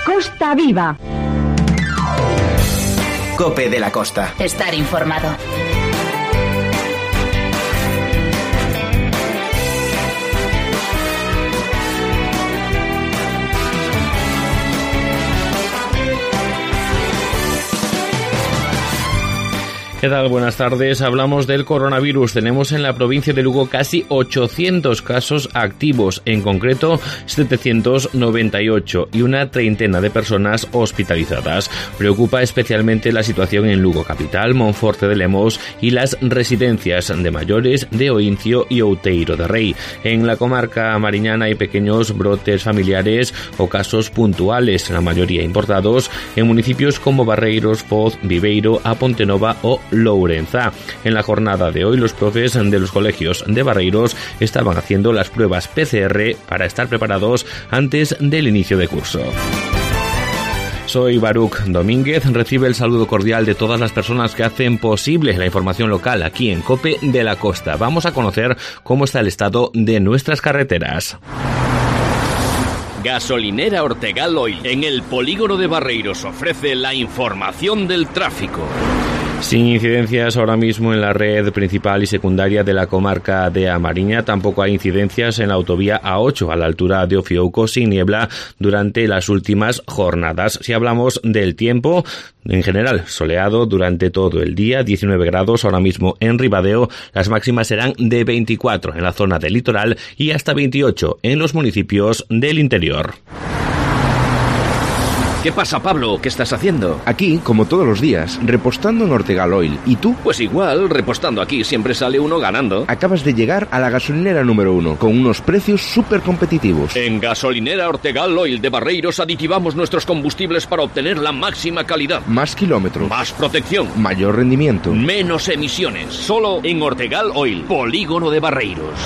Costa Viva. COPE de la Costa. Estar informado. ¿Qué tal? Buenas tardes. Hablamos del coronavirus. Tenemos en la provincia de Lugo casi 800 casos activos, en concreto 798 y una treintena de personas hospitalizadas. Preocupa especialmente la situación en Lugo capital, Monforte de Lemos y las residencias de mayores de Oincio y Outeiro de Rei. En la comarca mariñana hay pequeños brotes familiares o casos puntuales, la mayoría importados, en municipios como Barreiros, Foz, Viveiro, A Pontenova o Lourenza. En la jornada de hoy, los profes de los colegios de Barreiros estaban haciendo las pruebas PCR para estar preparados antes del inicio de curso. Soy Baruch Domínguez, recibe el saludo cordial de todas las personas que hacen posible la información local aquí en COPE de la Costa. Vamos a conocer cómo está el estado de nuestras carreteras. Gasolinera Ortegal Oil en el polígono de Barreiros ofrece la información del tráfico. Sin incidencias ahora mismo en la red principal y secundaria de la comarca de A Mariña. Tampoco hay incidencias en la autovía A8 a la altura de Ofiouco, sin niebla durante las últimas jornadas. Si hablamos del tiempo, en general soleado durante todo el día, 19 grados ahora mismo en Ribadeo. Las máximas serán de 24 en la zona del litoral y hasta 28 en los municipios del interior. ¿Qué pasa, Pablo? ¿Qué estás haciendo? Aquí, como todos los días, repostando en Ortegal Oil. ¿Y tú? Pues igual, repostando aquí siempre sale uno ganando. Acabas de llegar a la gasolinera número 1, con unos precios súper competitivos. En Gasolinera Ortegal Oil de Barreiros aditivamos nuestros combustibles para obtener la máxima calidad. Más kilómetros. Más protección. Mayor rendimiento. Menos emisiones. Solo en Ortegal Oil, polígono de Barreiros.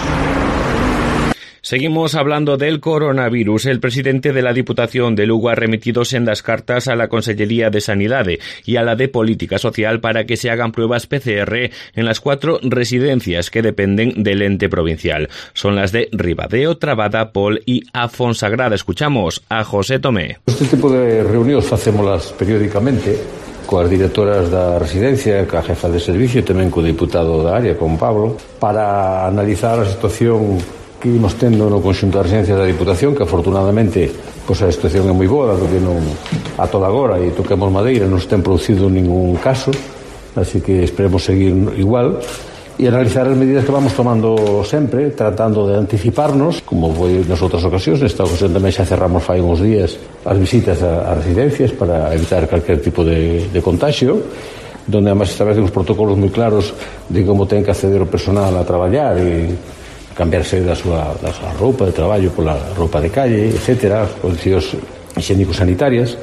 Seguimos hablando del coronavirus. El presidente de la Diputación de Lugo ha remitido sendas cartas a la Consellería de Sanidad y a la de Política Social para que se hagan pruebas PCR en las 4 residencias que dependen del ente provincial. Son las de Ribadeo, Trabada, Pol y A Fonsagrada. Escuchamos a José Tomé. Este tipo de reunións facémolas periódicamente coas directoras da residencia, coa jefa de servicio e tamén co diputado da área, con Pablo, para analizar a situación que imos tendo no conxunto das residencias da Diputación, que afortunadamente pois a situación é moi boa, dado que non a toda agora e toquemos madeira non se ten producido ningún caso, así que esperemos seguir igual e analizar as medidas que vamos tomando sempre, tratando de anticiparnos, como foi nas outras ocasións. Nesta ocasión tamén xa cerramos fai uns días as visitas a residencias para evitar calquer tipo de contagio, donde además establecen uns protocolos moi claros de como ten que acceder o personal a traballar e cambiarse da súa roupa de traballo pola roupa de calle, etcétera, condicións higiénico-sanitarias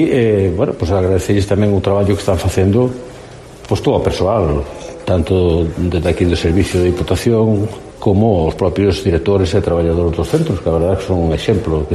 e, bueno, pues agradecelles tamén o traballo que están facendo pues todo o persoal, tanto desde aquí do Servicio de Diputación como os propios directores e traballadores dos centros, que a verdade son un exemplo o que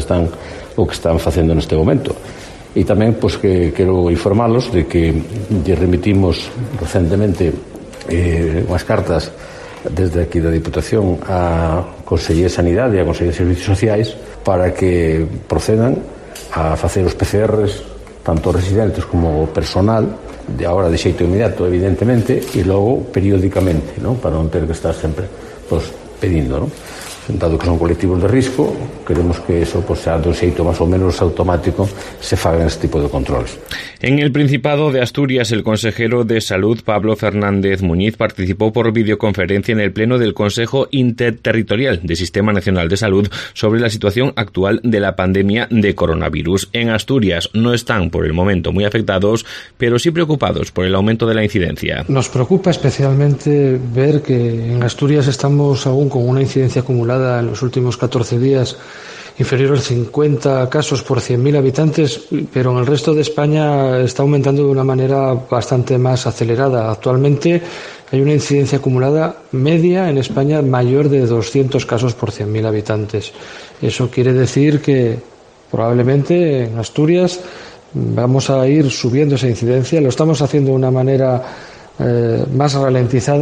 están facendo neste momento. E tamén pues que quero informalos de que lle remitimos recentemente unhas cartas desde aquí da Diputación a Consellería de Sanidade e a Consellería de Servicios Sociais para que procedan a facer os PCRs tanto residentes como personal, de agora de xeito inmediato evidentemente, e logo periódicamente, ¿no? Para non ter que estar sempre pues, pedindo, ¿no? Dado que son colectivos de risco, queremos que eso pues, sea de un xeito máis ou menos automático se fagan este tipo de controles. En el Principado de Asturias, el consejero de Salud, Pablo Fernández Muñiz, participó por videoconferencia en el Pleno del Consejo Interterritorial del Sistema Nacional de Salud sobre la situación actual de la pandemia de coronavirus. En Asturias no están por el momento muy afectados, pero sí preocupados por el aumento de la incidencia. Nos preocupa especialmente ver que en Asturias estamos aún con una incidencia acumulada en los últimos 14 días inferior a 50 casos por 100.000 habitantes, pero en el resto de España está aumentando de una manera bastante más acelerada. Actualmente hay una incidencia acumulada media en España mayor de 200 casos por 100.000 habitantes. Eso quiere decir que probablemente en Asturias vamos a ir subiendo esa incidencia. Lo estamos haciendo de una manera más ralentizada,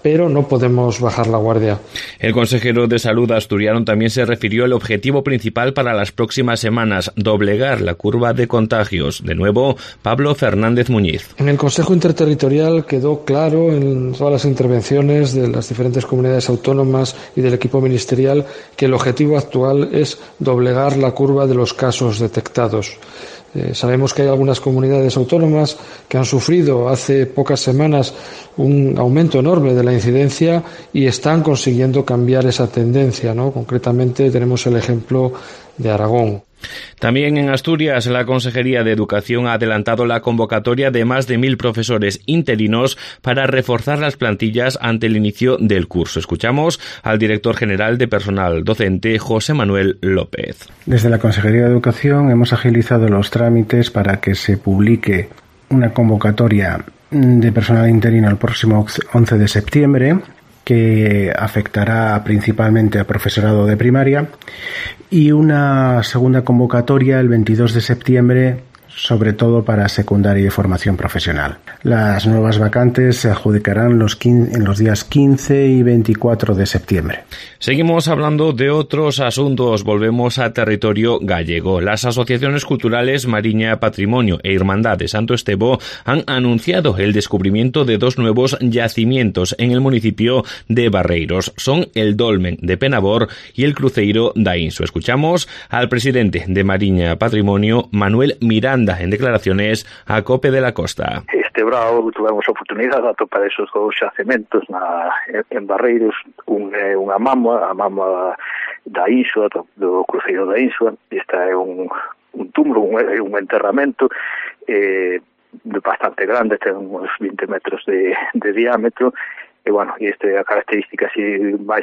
pero no podemos bajar la guardia. El consejero de Salud asturiano también se refirió al objetivo principal para las próximas semanas, doblegar la curva de contagios. De nuevo, Pablo Fernández Muñiz. En el Consejo Interterritorial quedó claro en todas las intervenciones de las diferentes comunidades autónomas y del equipo ministerial que el objetivo actual es doblegar la curva de los casos detectados. Sabemos que hay algunas comunidades autónomas que han sufrido hace pocas semanas un aumento enorme de la incidencia y están consiguiendo cambiar esa tendencia, ¿no? Concretamente tenemos el ejemplo de Aragón. También en Asturias, la Consejería de Educación ha adelantado la convocatoria de más de 1.000 profesores interinos para reforzar las plantillas ante el inicio del curso. Escuchamos al director general de Personal Docente, José Manuel López. Desde la Consejería de Educación hemos agilizado los trámites para que se publique una convocatoria de personal interino el próximo 11 de septiembre, que afectará principalmente a profesorado de primaria, y una segunda convocatoria el 22 de septiembre, sobre todo para secundaria y formación profesional. Las nuevas vacantes se adjudicarán en los días 15 y 24 de septiembre. Seguimos hablando de otros asuntos. Volvemos a territorio gallego. Las asociaciones culturales Mariña Patrimonio e Irmandad de Santo Estevo han anunciado el descubrimiento de 2 nuevos yacimientos en el municipio de Barreiros. Son el Dolmen de Penabor y el Cruceiro da Inso. Escuchamos al presidente de Mariña Patrimonio, Manuel Miranda, en declaraciones a COPE de la Costa. Este brao tuvemos a oportunidade de atopar esos 2 xacementos en Barreiros, unha mámoa, a mámoa da Insua, do Cruceiro da Insua. Esta é un túmulo, un enterramento bastante grande, ten uns 20 metros de diámetro, e, bueno, esta é a característica así máis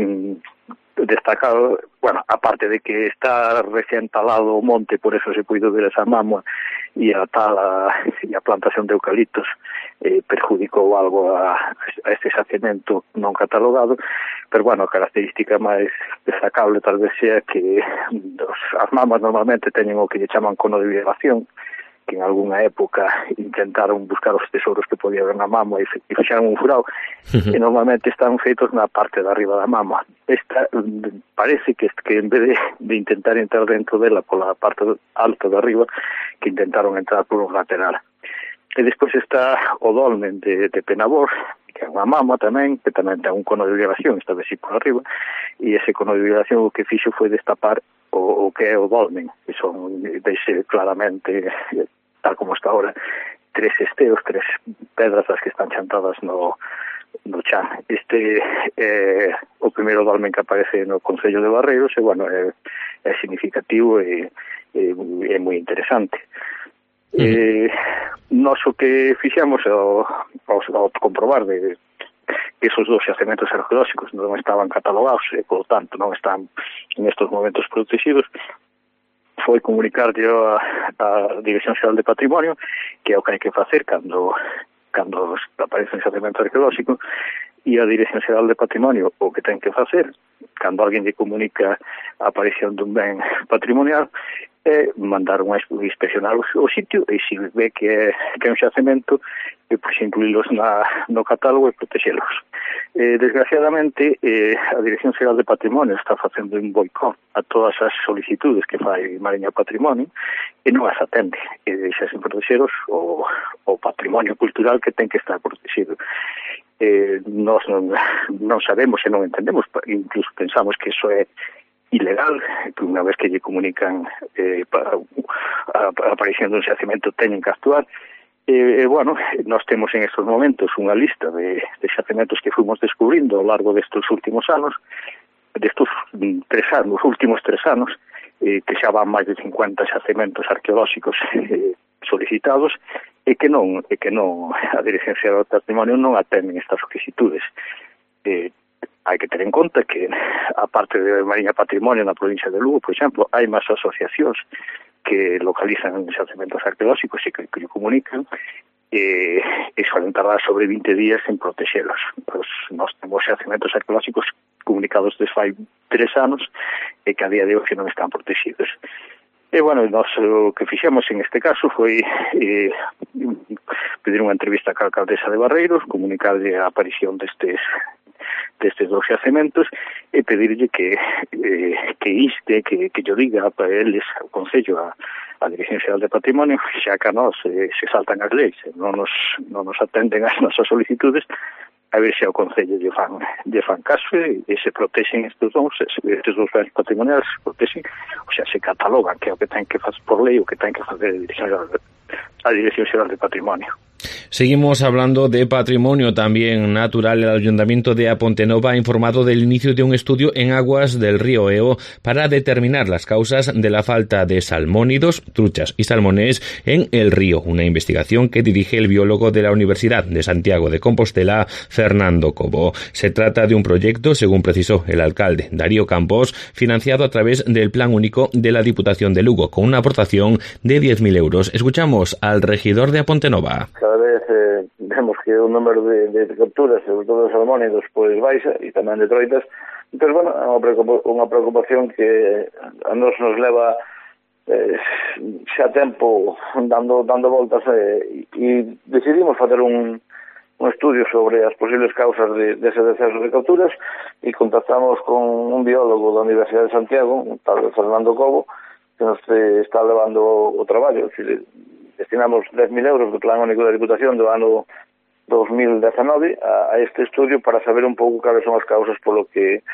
destacado, bueno, aparte de que está recién talado o monte, por eso se puido ver esa mámoa, e a tala e a plantación de eucaliptos perjudicou algo a este xacemento non catalogado, pero, bueno, a característica máis destacable tal vez sea que as mámoas normalmente teñen o que lle chaman cono de violación, que en algunha época intentaron buscar os tesouros que podía haber na mámoa e fixaron un furado, e normalmente están feitos na parte de arriba da mámoa. Esta parece que en vez de intentar entrar dentro dela pola parte alta de arriba, que intentaron entrar por un lateral. E despois está o Dolmen de Penabor, que é unha mámoa tamén, que tamén ten un cono de violación, esta vez sí por arriba, e ese cono de violación o que fixo foi destapar o que é o Dolmen, que son, deixe claramente, tal como está ahora, 3 esteos, 3 pedras as que están chantadas no chan. Este é o primeiro Dolmen que aparece no Concello de Barreiros, e, bueno, é significativo e é moi interesante. Nós o que fixemos ao comprobar de que esos 2 xacementos arqueolóxicos non estaban catalogados e, por tanto, non están en estos momentos protegidos, foi comunicarlle a Dirección Xeral de Patrimonio, que é o que hai que facer cando aparece un xacemento arqueolóxico, e a Dirección Xeral de Patrimonio o que ten que facer cando alguén lle comunica a aparición dun ben patrimonial é mandar inspeccionar o sitio, e se ve que é un xacemento, pois incluílos no catálogo e protexelos. Desgraciadamente, a Dirección Xeral de Patrimonio está facendo un boicot a todas as solicitudes que fai Mariña Patrimonio e non as atende, e deixa sen protexeros o patrimonio cultural que ten que estar protegido. Nós non sabemos e non entendemos, incluso pensamos que iso é ilegal, que unha vez que lle comunican a aparición dun xacemento teñen que actuar. Bueno, nós temos en estes momentos unha lista de xacementos que fomos descubrindo ao largo destes últimos anos, últimos 3 anos, que xa van máis de 50 xacementos arqueolóxicos solicitados, e que non a Dirección Xeral do Patrimonio non atenden estas solicitudes. Hai que ter en conta que, a parte de Mariña Patrimonio na provincia de Lugo, por exemplo, hai máis asociacións que localizan xacementos arqueolóxicos e que lle comunican, e suelen tardar sobre 20 días en protexelos. Nós temos xacementos arqueolóxicos comunicados desde fai 3 anos e que a día de hoxe non están protegidos. E, bueno, nós o que fixemos en este caso foi pedir unha entrevista ca alcaldesa de Barreiros, comunicarlle a aparición destes dos xacementos e pedirlle que inste, que yo diga para eles, o Concello, a Dirección Xeral de Patrimonio, xa que a nós se saltan as leis, non nos atenden as nosas solicitudes, a ver se ao Concello lle fan caso e se protexen estes dous bens patrimoniais, se protexen, o sea, se catalogan, que é o que ten que facer por lei, o que ten que facer a Dirección Xeral de Patrimonio. Seguimos hablando de patrimonio también natural. El Ayuntamiento de Apontenova ha informado del inicio de un estudio en aguas del río Eo para determinar las causas de la falta de salmónidos, truchas y salmones en el río. Una investigación que dirige el biólogo de la Universidad de Santiago de Compostela, Fernando Cobo. Se trata de un proyecto, según precisó el alcalde Darío Campos, financiado a través del Plan Único de la Diputación de Lugo, con una aportación de 10.000 euros. Escuchamos al regidor de Apontenova. Cada vez vemos que o número de capturas, sobre todo de salmónidos, pois baixa, e tamén de troitas. Entón, bueno, é unha preocupación que a nos leva xa tempo dando voltas e decidimos facer un estudio sobre as posibles causas dese deceso de capturas e contactamos con un biólogo da Universidade de Santiago, un tal Fernando Cobo, que nos está levando o traballo. Destinamos 10.000 euros do Plan Único da Diputación do ano 2019 a este estudio para saber un pouco cales son as causas polo que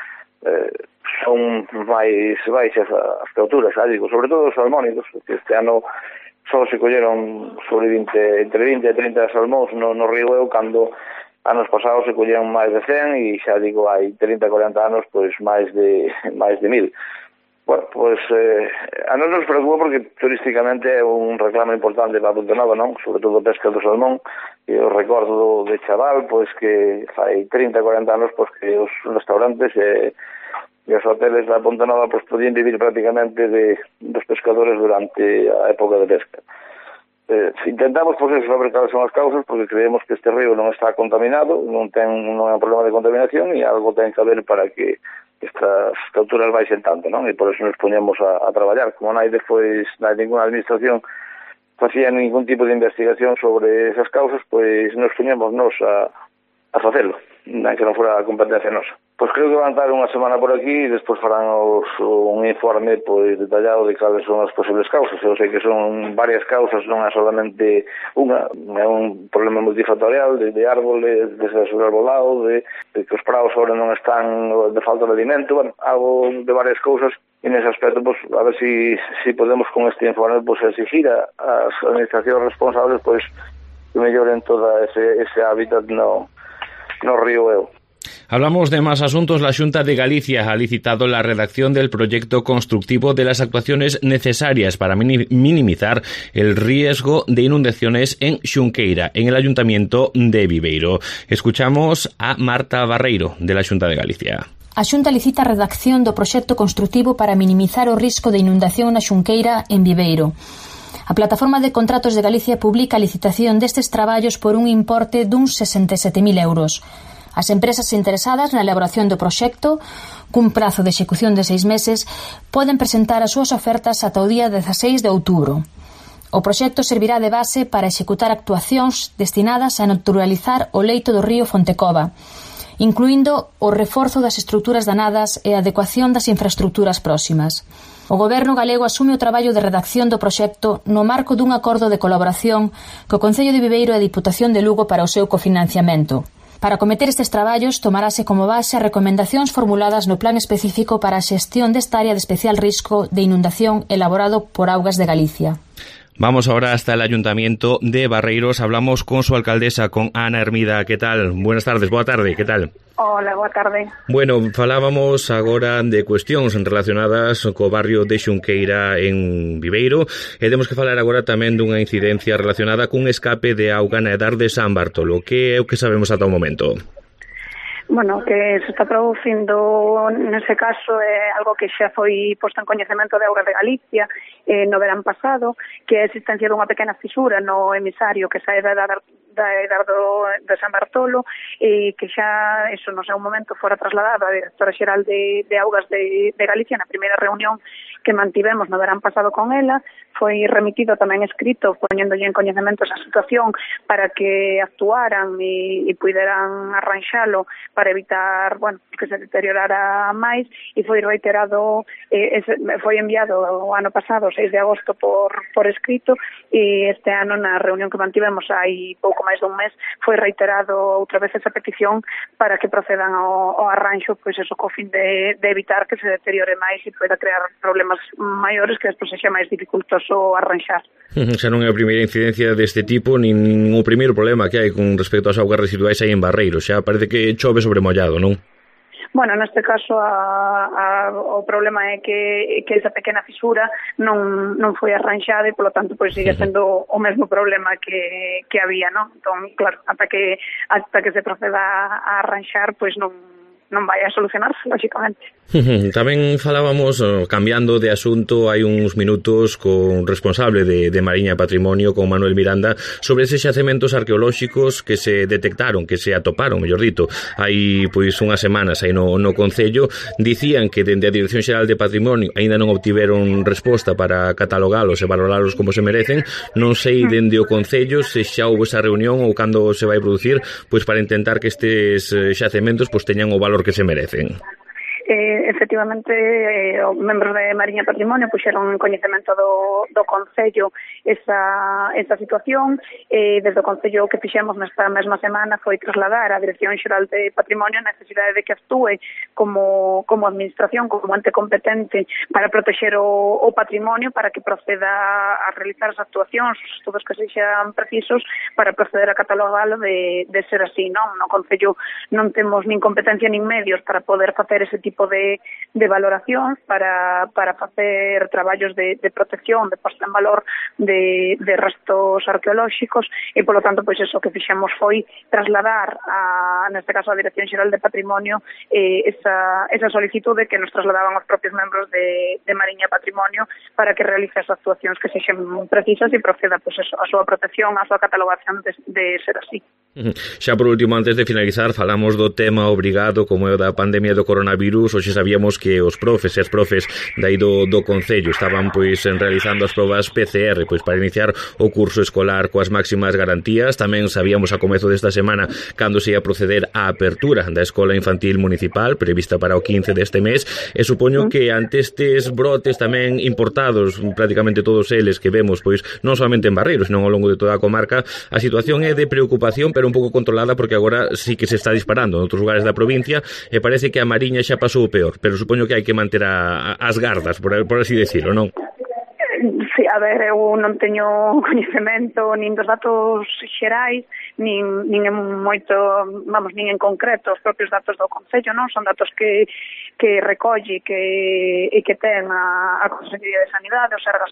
son máis baixas as capturas, digo, sobre todo os salmónidos, que este ano só se colleron sobre entre 20 e 30 salmóns no río Eo, cando anos pasados se colleron máis de 100 e xa digo, hai 30-40 anos, pois máis de 1.000. Bueno, pues a non nos preocupa porque turísticamente é un reclamo importante para Apontenova, non? Sobre todo a pesca do salmón. Eu recordo de chaval, pois que fai 30-40 anos, pois que os restaurantes e os hoteles da Apontenova pois podían vivir prácticamente dos pescadores durante a época de pesca. Intentamos pois saber cales son as causas, porque creemos que este río non está contaminado, non é un problema de contaminación e algo ten que haber para que estas capturas baixen tanto, non? E por eso nos poñemos a traballar. Como non hai ninguna administración facía ningún tipo de investigación sobre esas causas, pois nos poñemos a facelo, que non fora a competencia nosa. Pois creo que van estar unha semana por aquí e despois farán un informe pois detallado de cales son as posibles causas. Eu sei que son varias causas, non é solamente unha, é un problema multifactorial de árboles, de sobrearbolado, de que os prados ahora non están de falta de alimento, bueno, algo de varias cousas. E nese aspecto, pues, a ver si podemos con este informe pues, exigir as administracións responsables pues, que melloren todo ese hábitat no río Eo. Hablamos de más asuntos. La Xunta de Galicia ha licitado la redacción del proyecto constructivo de las actuaciones necesarias para minimizar el riesgo de inundaciones en Xunqueira, en el Ayuntamiento de Viveiro. Escuchamos a Marta Barreiro, de la Xunta de Galicia. A Xunta licita a redacción do proxecto construtivo para minimizar o risco de inundación na Xunqueira en Viveiro. A Plataforma de Contratos de Galicia publica a licitación destes traballos por un importe duns 67.000 euros. As empresas interesadas na elaboración do proxecto, cun prazo de execución de 6 meses, poden presentar as súas ofertas ata o día 16 de outubro. O proxecto servirá de base para executar actuacións destinadas a naturalizar o leito do río Fontecova, incluindo o reforzo das estruturas danadas e a adecuación das infraestruturas próximas. O Goberno galego asume o traballo de redacción do proxecto no marco dun acordo de colaboración co Concello de Viveiro e a Diputación de Lugo para o seu cofinanciamento. Para acometer estes traballos, tomarase como base as recomendacións formuladas no Plan Específico para a Xestión desta área de especial risco de inundación elaborado por Augas de Galicia. Vamos ahora hasta el Ayuntamiento de Barreiros. Hablamos con su alcaldesa, con Ana Hermida. ¿Qué tal? Buenas tardes, boa tarde, ¿qué tal? Hola, boa tarde. Bueno, falábamos agora de cuestións relacionadas co barrio de Xunqueira en Viveiro e temos que falar agora tamén dunha incidencia relacionada cun escape de auga na edar de San Bartolo. Que é o que sabemos ata o momento? Bueno, que se está producindo nese caso é algo que xa foi posto en coñecemento de Augas de Galicia no verán pasado, que é a existencia dunha pequena fisura no emisario que sae da da Edardo de San Bartolo, que xa eso no seu momento fora trasladado a directora xeral de Augas de Galicia na primeira reunión que mantivemos no verán pasado con ela. Foi remitido tamén escrito poñéndolle en coñecemento esa situación para que actuaran e puderan arranxalo para evitar, bueno, que se deteriorara máis, e foi reiterado, foi enviado o ano pasado, 6 de agosto, por escrito, e este ano na reunión que mantivemos hai pouco máis dun mes foi reiterado outra vez esa petición para que procedan ao arranxo, pois eso, co fin de evitar que se deteriore máis e poida crear problemas maiores que despois sexa máis dificultoso arranxar. Xa non é a primeira incidencia deste tipo, nin o primeiro problema que hai con respecto ás augas residuais aí en Barreiros. Xa parece que chove sobre mollado, non? Bueno, neste caso o problema é que esa pequena fisura non foi arranxada e, polo tanto, pois sigue sendo o mesmo problema que había, non? Entón, claro, ata que se proceda a arranxar, pois non vai a solucionarse, lógicamente. Tamén falábamos, cambiando de asunto, hai uns minutos con responsable de Mariña Patrimonio, con Manuel Miranda, sobre eses xacementos arqueolóxicos que se detectaron, que se atoparon, mellor dito, hai pois unhas semanas aí no Concello. Dicían que dende a Dirección Xeral de Patrimonio aínda non obtiveron resposta para catalogalos e valoralos como se merecen. Non sei dende o Concello se xa houve esa reunión ou cando se vai producir, pois para intentar que estes xacementos pois teñan o valor que se merecen. Efectivamente, os membros de Mariña Patrimonio puxeron en coñecemento do Concello esa situación. Desde o Concello o que fixemos nesta mesma semana foi trasladar á Dirección Xeral de Patrimonio a necesidade de que actúe como administración, como ente competente para protexer o patrimonio, para que proceda a realizar as actuacións, os estudos que sexan precisos para proceder a catalogalo de ser así, non? No Concello non temos nin competencia nin medios para poder facer ese tipo de valoracións, para facer traballos de protección, de posta en valor de restos arqueolóxicos, e polo tanto, pois eso que fixemos foi trasladar neste caso a Dirección Xeral de Patrimonio esa solicitude que nos trasladaban os propios membros de Mariña Patrimonio para que realice as actuacións que sexen precisas e proceda, pois eso, a súa protección, a súa catalogación de ser así. Xa por último, antes de finalizar, falamos do tema obrigado como é o da pandemia do coronavirus. Hoxe sabíamos que os profes e as profes dai do Concello estaban pois realizando as probas PCR pois para iniciar o curso escolar coas máximas garantías. Tamén sabíamos a comezo desta semana cando se ia proceder á apertura da Escola Infantil Municipal prevista para o 15 deste mes, e supoño que ante estes brotes tamén importados, prácticamente todos eles que vemos pois non solamente en Barreiros, senón ao longo de toda a comarca, a situación é de preocupación, pero un pouco controlada, porque agora sí que se está disparando en outros lugares da provincia e parece que a Mariña xa pasou o peor, pero supoño que hai que manter as gardas, por así decirlo, non? Sí, a ver, eu non teño coñecemento nin dos datos xerais, nin en moito, nin en concreto os propios datos do Concello, non? Son datos que recolle e que ten a Consellería de Sanidade, o Sergas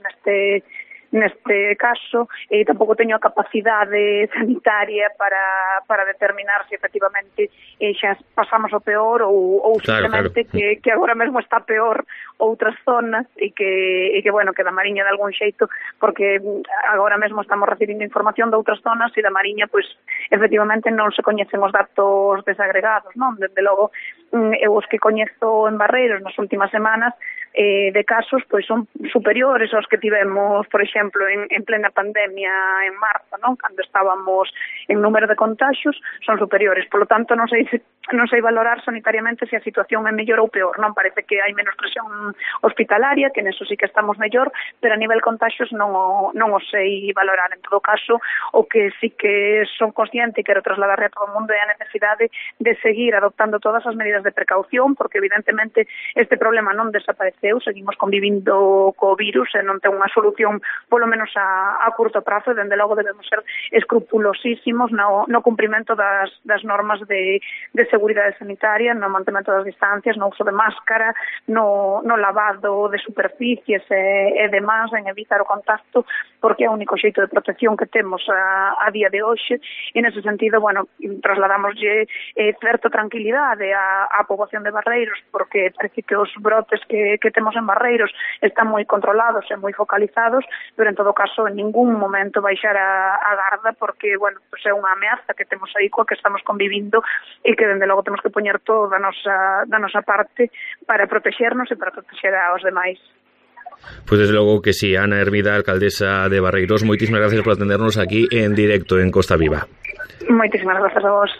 neste caso, e tampouco teño a capacidade sanitaria para determinar se efectivamente xa pasamos o peor ou simplemente claro. Que agora mesmo está peor outras zonas e que bueno, que da Mariña de algún xeito, porque agora mesmo estamos recibindo información de outras zonas e da Mariña, pois efectivamente non se coñecen os datos desagregados, non? Desde logo, eu os que coñezo en Barreiros nas últimas semanas de casos, pois son superiores aos que tivemos, por exemplo, en plena pandemia en marzo, non? Cando estábamos en número de contaxios, son superiores. Por lo tanto, non sei valorar sanitariamente se a situación é mellor ou peor, non? Parece que hai menos presión hospitalaria, que neso sí que estamos mellor, pero a nivel contaxios non o sei valorar. En todo caso, o que sí que son consciente e quero trasladarle a todo o mundo é a necesidade de seguir adoptando todas as medidas de precaución, porque evidentemente este problema non desapareceu, seguimos convivindo co virus e non ten unha solución polo menos a curto prazo, e dende logo debemos ser escrupulosísimos no cumprimento das normas de seguridade sanitaria, no mantemento das distancias, no uso de máscara, no no lavado de superficies e demás, en evitar o contacto, porque é o único xeito de protección que temos a día de hoxe, e nese sentido, bueno, trasladamoslle certa tranquilidade á poboación de Barreiros, porque parece que os brotes que temos en Barreiros están moi controlados e moi focalizados, pero en todo caso en ningún momento baixar a garda, porque, bueno, pues é unha ameaza que temos aí coa que estamos convivindo e que, dende logo, temos que poñer todo da nosa parte para protexernos e para protexer aos demais. Pues desde logo que sí. Ana Hermida, alcaldesa de Barreiros, moitísimas gracias por atendernos aquí en directo en Costa Viva. Moitísimas gracias a vos.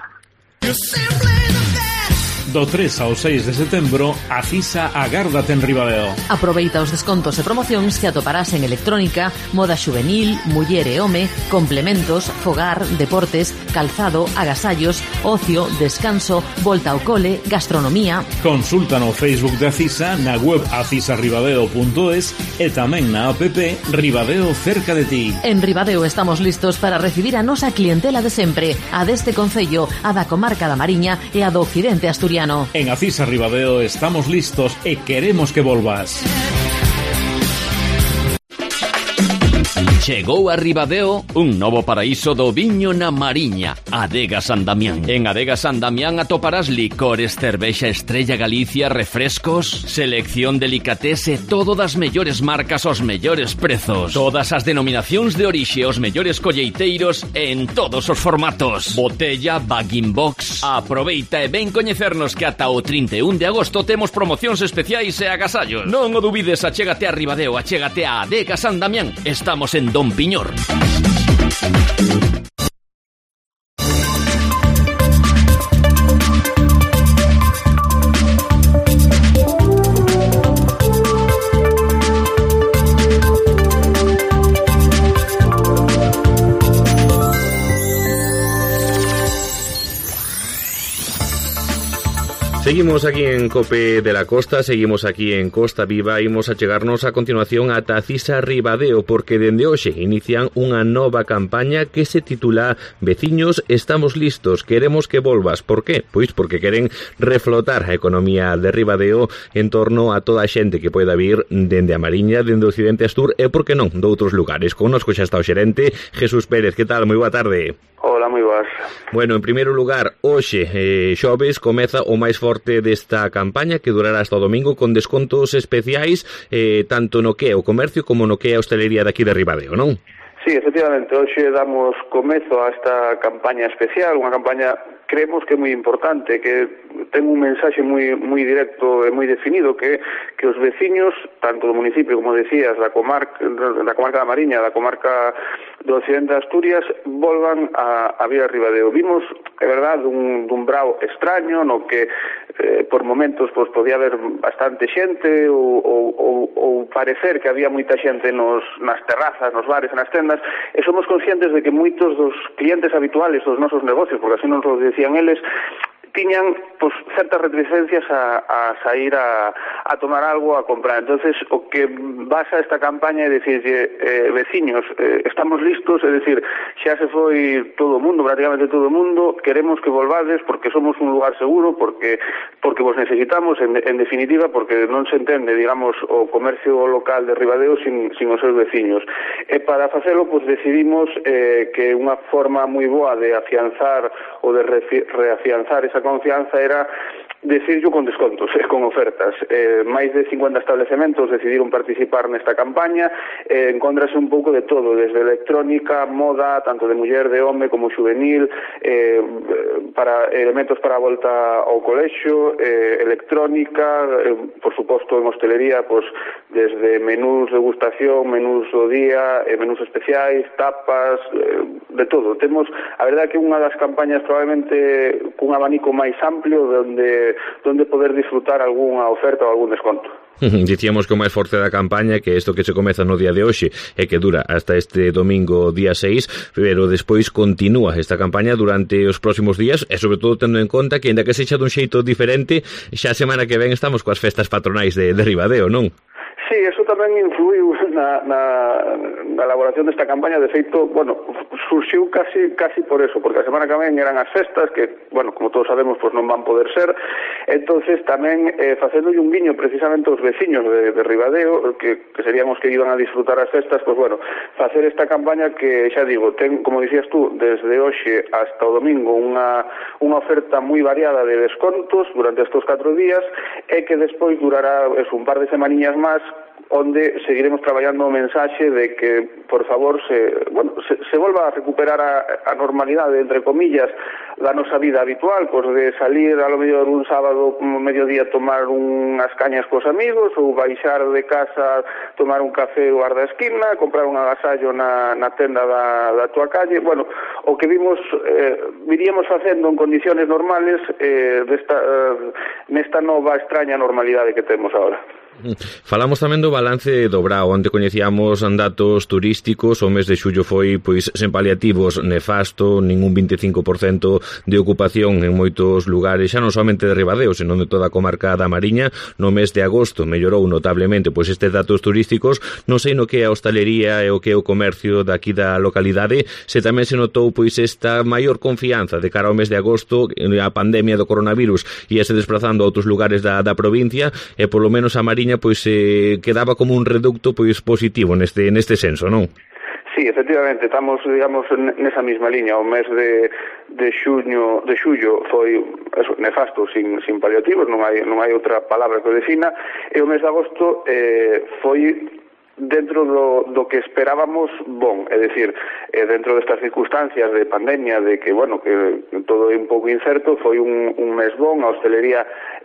Do 3 ao 6 de setembro, a CISA agárdate en Ribadeo. Aproveita os descontos e promocións que atoparás en electrónica, moda xuvenil, muller e home, complementos, fogar, deportes, calzado, agasallos, ocio, descanso, volta ao cole, gastronomía. Consulta no Facebook da CISA, na web acisarribadeo.es e tamén na app Ribadeo cerca de ti. En Ribadeo estamos listos para recibir a nosa clientela de sempre, a deste concello, a da comarca da Mariña e a do occidente asturiano. En Acisa Ribadeo estamos listos e queremos que volvas. Chegou a Ribadeo un novo paraíso do viño na Mariña, Adega San Damián. En Adega San Damián atoparás licores, cervexa Estrella Galicia, refrescos, selección delicatese, todo das mellores marcas aos mellores prezos. Todas as denominacións de orixe, os mellores colleiteiros en todos os formatos. Botella, bagging box. Aproveita e ven coñecernos que ata o 31 de agosto temos promocións especiais e agasallos. Non o dubides, achégate a Ribadeo, achégate a Adega San Damián. Estamos en Don Piñor. Seguimos aquí en Cope de la Costa, seguimos aquí en Costa Viva, imos a chegarnos a continuación ata CISA Ribadeo, porque dende hoxe inician unha nova campaña que se titula Veciños, estamos listos, queremos que volvas. Por qué? Pois porque queren reflotar a economía de Ribadeo en torno a toda a xente que poida vir dende a Mariña, dende o occidente Astur e, por que non, de outros lugares. Connosco xa está o xerente, Jesús Pérez. Que tal? Moi boa tarde. Hola, moi boas. Bueno, en primeiro lugar, hoxe, xoves, comeza o máis forte desta campaña que durará hasta o domingo con descontos especiais tanto no que é o comercio como no que é a hostelería daqui de Ribadeo, non? Sí, efectivamente, hoxe damos comezo a esta campaña especial, unha campaña creemos que é moi importante, que ten un mensaxe moi directo e moi definido, que os veciños, tanto do municipio, como decías, da comarca da Mariña, da comarca do occidente de Asturias, volvan a vir a Ribadeo. Vimos, é verdade, un brao extraño, no que por momentos podía haber bastante xente ou parecer que había moita xente nas terrazas, nos bares, nas tendas, e somos conscientes de que moitos dos clientes habituales dos nosos negocios, porque así nos lo decían eles, tiñan certas reticencias a sair a tomar algo, a comprar. Entonces, o que basa esta campaña é dicirlle, veciños, estamos listos, é dicir, xa se foi todo o mundo, prácticamente todo o mundo, queremos que volvades porque somos un lugar seguro, porque vos necesitamos, en definitiva, porque non se entende, digamos, o comercio local de Ribadeo sin os seus veciños. E para facelo, decidimos que unha forma moi boa de afianzar ou de reafianzar esa confianza era decirlo con descontos, con ofertas. Máis de 50 estabelecementos decidiron participar nesta campaña, encontrase un pouco de todo, desde electrónica, moda, tanto de muller, de home, como juvenil, para elementos para a volta ao colexio, electrónica, por suposto en hostelería, desde menús de degustación, menús do día, menús especiais, tapas, de todo. Temos, a verdade que unha das campañas probablemente cun abanico máis amplio donde poder disfrutar algunha oferta ou algún desconto. Dicíamos que o máis forte da campaña, que isto que se comeza no día de hoxe e que dura hasta este domingo día 6, pero despois continúa esta campaña durante os próximos días e sobre todo tendo en conta que, ainda que sexa dun xeito diferente, xa a semana que ven estamos coas festas patronais de Ribadeo, non? Sí, eso tamén influiu na elaboración desta campaña. De feito, surxiu casi por eso, porque a semana que ven eran as festas, que, bueno, como todos sabemos, pues non van poder ser. Entonces tamén facéndolle un guiño precisamente aos veciños de Ribadeo, que serían os que iban a disfrutar as festas, pues bueno, facer esta campaña que, xa digo, ten, como dicías tú, desde hoxe hasta o domingo unha oferta moi variada de descontos durante estos 4 días, e que despois durará un par de semaniñas máis, onde seguiremos traballando o mensaxe de que, por favor, se volva a recuperar a normalidade, entre comillas, da nosa vida habitual, pois de salir a lo mellor un sábado mediodía tomar unhas cañas cos amigos, ou baixar de casa, tomar un café ao bar da esquina, comprar un agasallo na tenda da tua calle. Bueno, o que viríamos facendo en condiciones normales nesta nova extraña normalidade que temos agora. Falamos tamén do balance do Brao, onde coñecíamos datos turísticos. O mes de xullo foi, pois, sen paliativos, nefasto, ningún 25% de ocupación en moitos lugares, xa non somente de Ribadeo, senón de toda a comarca da Mariña. No mes de agosto mellorou notablemente, pois, estes datos turísticos. Non sei no que é a hostalería e o que é o comercio daqui da localidade, se tamén se notou, pois, esta maior confianza de cara ao mes de agosto, a pandemia do coronavirus ia se desplazando a outros lugares da provincia, e polo menos a Mariña pois quedaba como un reducto pois positivo neste senso, non? Sí, efectivamente, estamos, digamos, nesa mesma liña. O mes de xullo foi nefasto, sin paliativos, non hai outra palabra que o defina, e o mes de agosto foi dentro do que esperábamos bon, é dicir, dentro destas circunstancias de pandemia, de que, bueno, que todo é un pouco incerto, foi un mes bon. A hostelería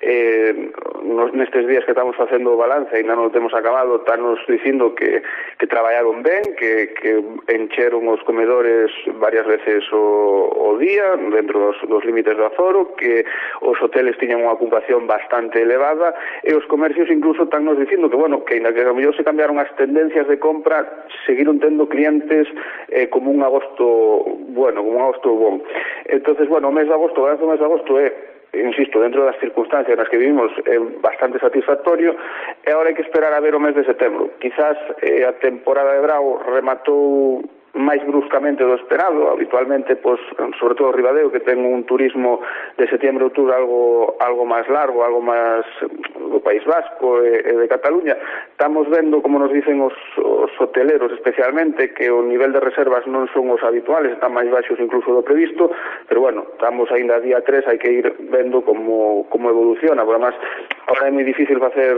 nestes días que estamos facendo o balance, ainda non o temos acabado, estános dicindo que traballaron ben, que encheron os comedores varias veces o día, dentro dos límites do aforo, que os hoteles tiñan unha ocupación bastante elevada, e os comercios incluso estános dicindo que, bueno, que ainda que a mellor se cambiaron as tendencias de compra, seguiron tendo clientes como un agosto bon. Entonces, bueno, o mes de agosto é, insisto, dentro das circunstancias nas que vivimos, é bastante satisfactorio, e agora hai que esperar a ver o mes de setembro. Quizás a temporada de Brao rematou máis bruscamente do esperado. Habitualmente, pois, sobre todo Ribadeo, que ten un turismo de setembro a outubro algo máis largo, algo máis do País Vasco e de Cataluña. Estamos vendo, como nos dicen os hoteleros especialmente, que o nivel de reservas non son os habituales, están máis baixos incluso do previsto, pero bueno, estamos ainda a día 3, hai que ir vendo como evoluciona. Por además, ahora é moi difícil facer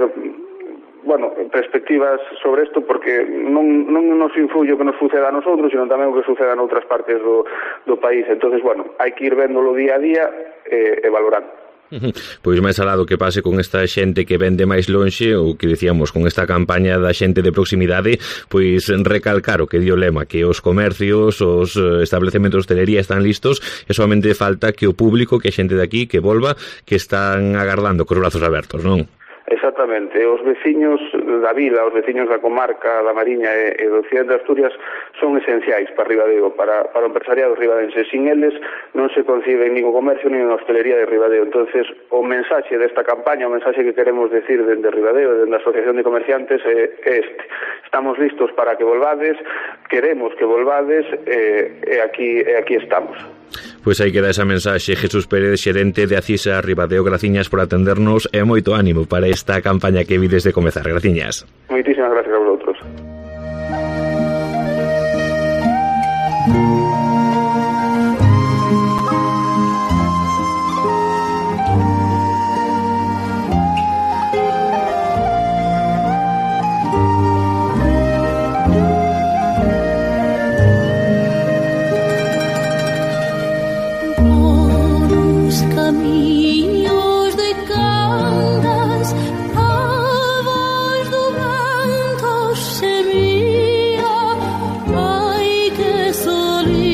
perspectivas sobre isto, porque non nos influye o que nos suceda a nosotros, sino tamén o que suceda en outras partes do país. Entonces, bueno, hai que ir véndolo día a día e valorando. Pois máis alado que pase con esta xente que vende máis lonxe, ou que dicíamos con esta campaña da xente de proximidade, pois recalcar o que di o lema, que os comercios, os establecementos de hostelería están listos, e solamente falta que o público, que a xente de aquí, que volva, que están agardando cos brazos abertos, non? Exactamente, os veciños da vila, os veciños da comarca da Mariña e do Occidente de Asturias son esenciais para Ribadeo, para o empresariado ribadense. Sin eles non se concibe nin o comercio nin a hostelería de Ribadeo. Entonces, o mensaxe desta campaña, o mensaxe que queremos decir dende Ribadeo, dende a Asociación de Comerciantes, é este: estamos listos para que volvades, queremos que volvades, e aquí estamos. Pois aí queda esa mensaxe. Jesús Pérez, xerente de Acisa Ribadeo, graciñas por atendernos e moito ánimo para esta campaña que vides de comezar. Graciñas. Moitísimas gracias a vosotros. Ai que solidão.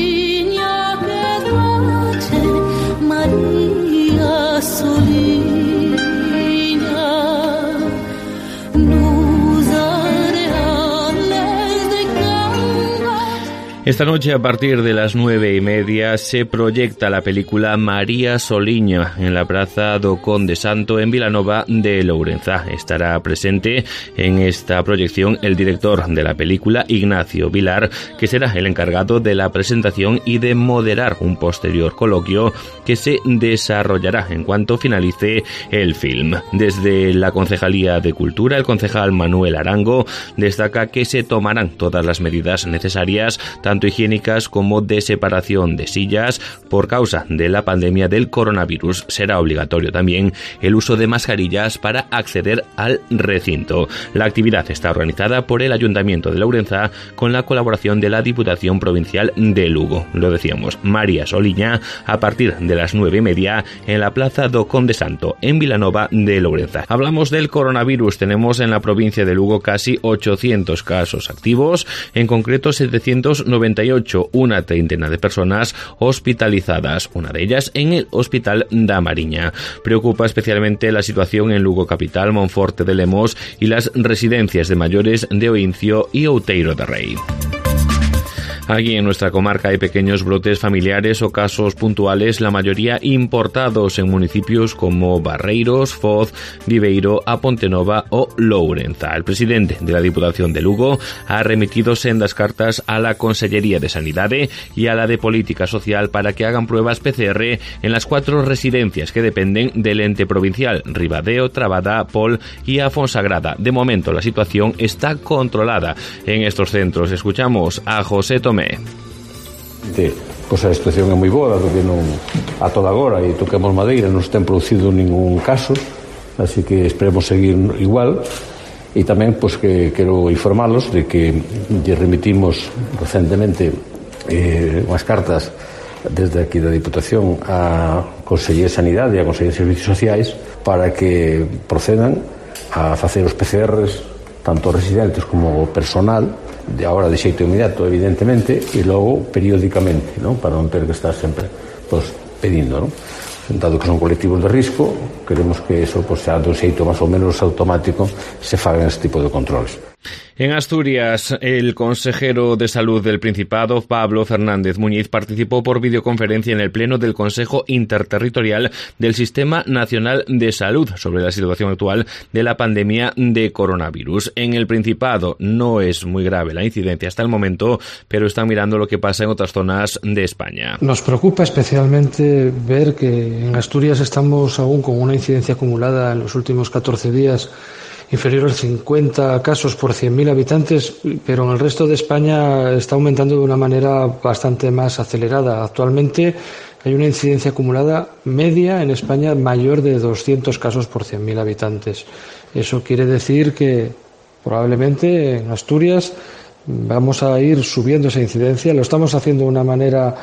Esta noche, a partir de las 9:30, se proyecta la película María Soliña en la Praza do Conde Santo en Vilanova de Lourenza. Estará presente en esta proyección el director de la película, Ignacio Vilar, que será el encargado de la presentación y de moderar un posterior coloquio que se desarrollará en cuanto finalice el film. Desde la Concejalía de Cultura, el concejal Manuel Arango destaca que se tomarán todas las medidas necesarias, tanto higiénicas como de separación de sillas. Por causa de la pandemia del coronavirus, será obligatorio también el uso de mascarillas para acceder al recinto. La actividad está organizada por el Ayuntamiento de Lourenza con la colaboración de la Diputación Provincial de Lugo. Lo decíamos, María Soliña, a partir de las 9:30 en la Plaza do Conde Santo, en Vilanova de Lourenza. Hablamos del coronavirus. Tenemos en la provincia de Lugo casi 800 casos activos, en concreto 798, una treintena de personas hospitalizadas, una de ellas en el Hospital da Mariña. Preocupa especialmente la situación en Lugo Capital, Monforte de Lemos y las residencias de mayores de Oincio y Outeiro de Rei. Aquí en nuestra comarca hay pequeños brotes familiares o casos puntuales, la mayoría importados en municipios como Barreiros, Foz, Viveiro, A Pontenova o Lourenza. El presidente de la Diputación de Lugo ha remitido sendas cartas a la Consellería de Sanidade y a la de Política Social para que hagan pruebas PCR en las 4 residencias que dependen del ente provincial, Ribadeo, Trabada, Pol y Afonsagrada. De momento la situación está controlada en estos centros. Escuchamos a José Tomé. Pois a situación é moi boa, porque non a toda agora, e toquemos madeira, non se ten producido ningún caso, así que esperemos seguir igual. E tamén pois que quero informarlos de que lle remitimos recentemente unhas cartas desde aquí da Diputación a Consellería de Sanidade e a Consellería de Servicios Sociais para que procedan a facer os PCRs tanto residentes como personal, de agora de xeito inmediato, evidentemente, e logo periódicamente, non? Para non ter que estar sempre pedindo, non? Dado que son colectivos de risco, queremos que eso sea de un xeito máis ou menos automático se fagan este tipo de controles. En Asturias, el consejero de Salud del Principado, Pablo Fernández Muñiz, participó por videoconferencia en el Pleno del Consejo Interterritorial del Sistema Nacional de Salud sobre la situación actual de la pandemia de coronavirus. En el Principado no es muy grave la incidencia hasta el momento, pero están mirando lo que pasa en otras zonas de España. Nos preocupa especialmente ver que en Asturias estamos aún con una incidencia acumulada en los últimos 14 días inferior a 50 casos por 100.000 habitantes, pero en el resto de España está aumentando de una manera bastante más acelerada. Actualmente hay una incidencia acumulada media en España mayor de 200 casos por 100.000 habitantes. Eso quiere decir que probablemente en Asturias vamos a ir subiendo esa incidencia. Lo estamos haciendo de una manera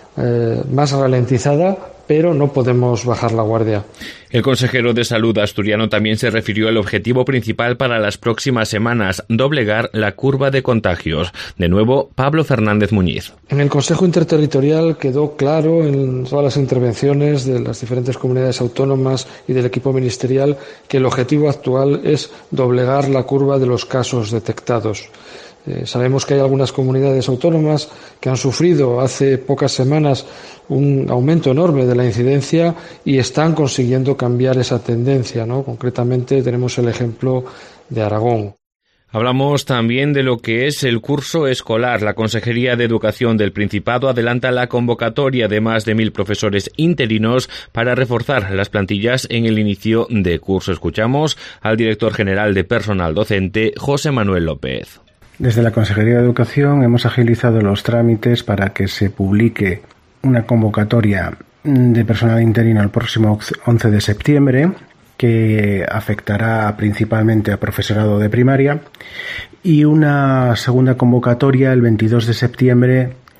más ralentizada, pero no podemos bajar la guardia. El consejero de Salud asturiano también se refirió al objetivo principal para las próximas semanas, doblegar la curva de contagios. De nuevo, Pablo Fernández Muñiz. En el Consejo Interterritorial quedó claro en todas las intervenciones de las diferentes comunidades autónomas y del equipo ministerial que el objetivo actual es doblegar la curva de los casos detectados. Sabemos que hay algunas comunidades autónomas que han sufrido hace pocas semanas un aumento enorme de la incidencia y están consiguiendo cambiar esa tendencia, ¿no? Concretamente tenemos el ejemplo de Aragón. Hablamos también de lo que es el curso escolar. La Consejería de Educación del Principado adelanta la convocatoria de más de 1.000 profesores interinos para reforzar las plantillas en el inicio de curso. Escuchamos al director general de Personal Docente, José Manuel López. Desde la Consejería de Educación hemos agilizado los trámites para que se publique una convocatoria de personal interino el próximo 11 de septiembre, que afectará principalmente a profesorado de primaria, y una segunda convocatoria el 22 de septiembre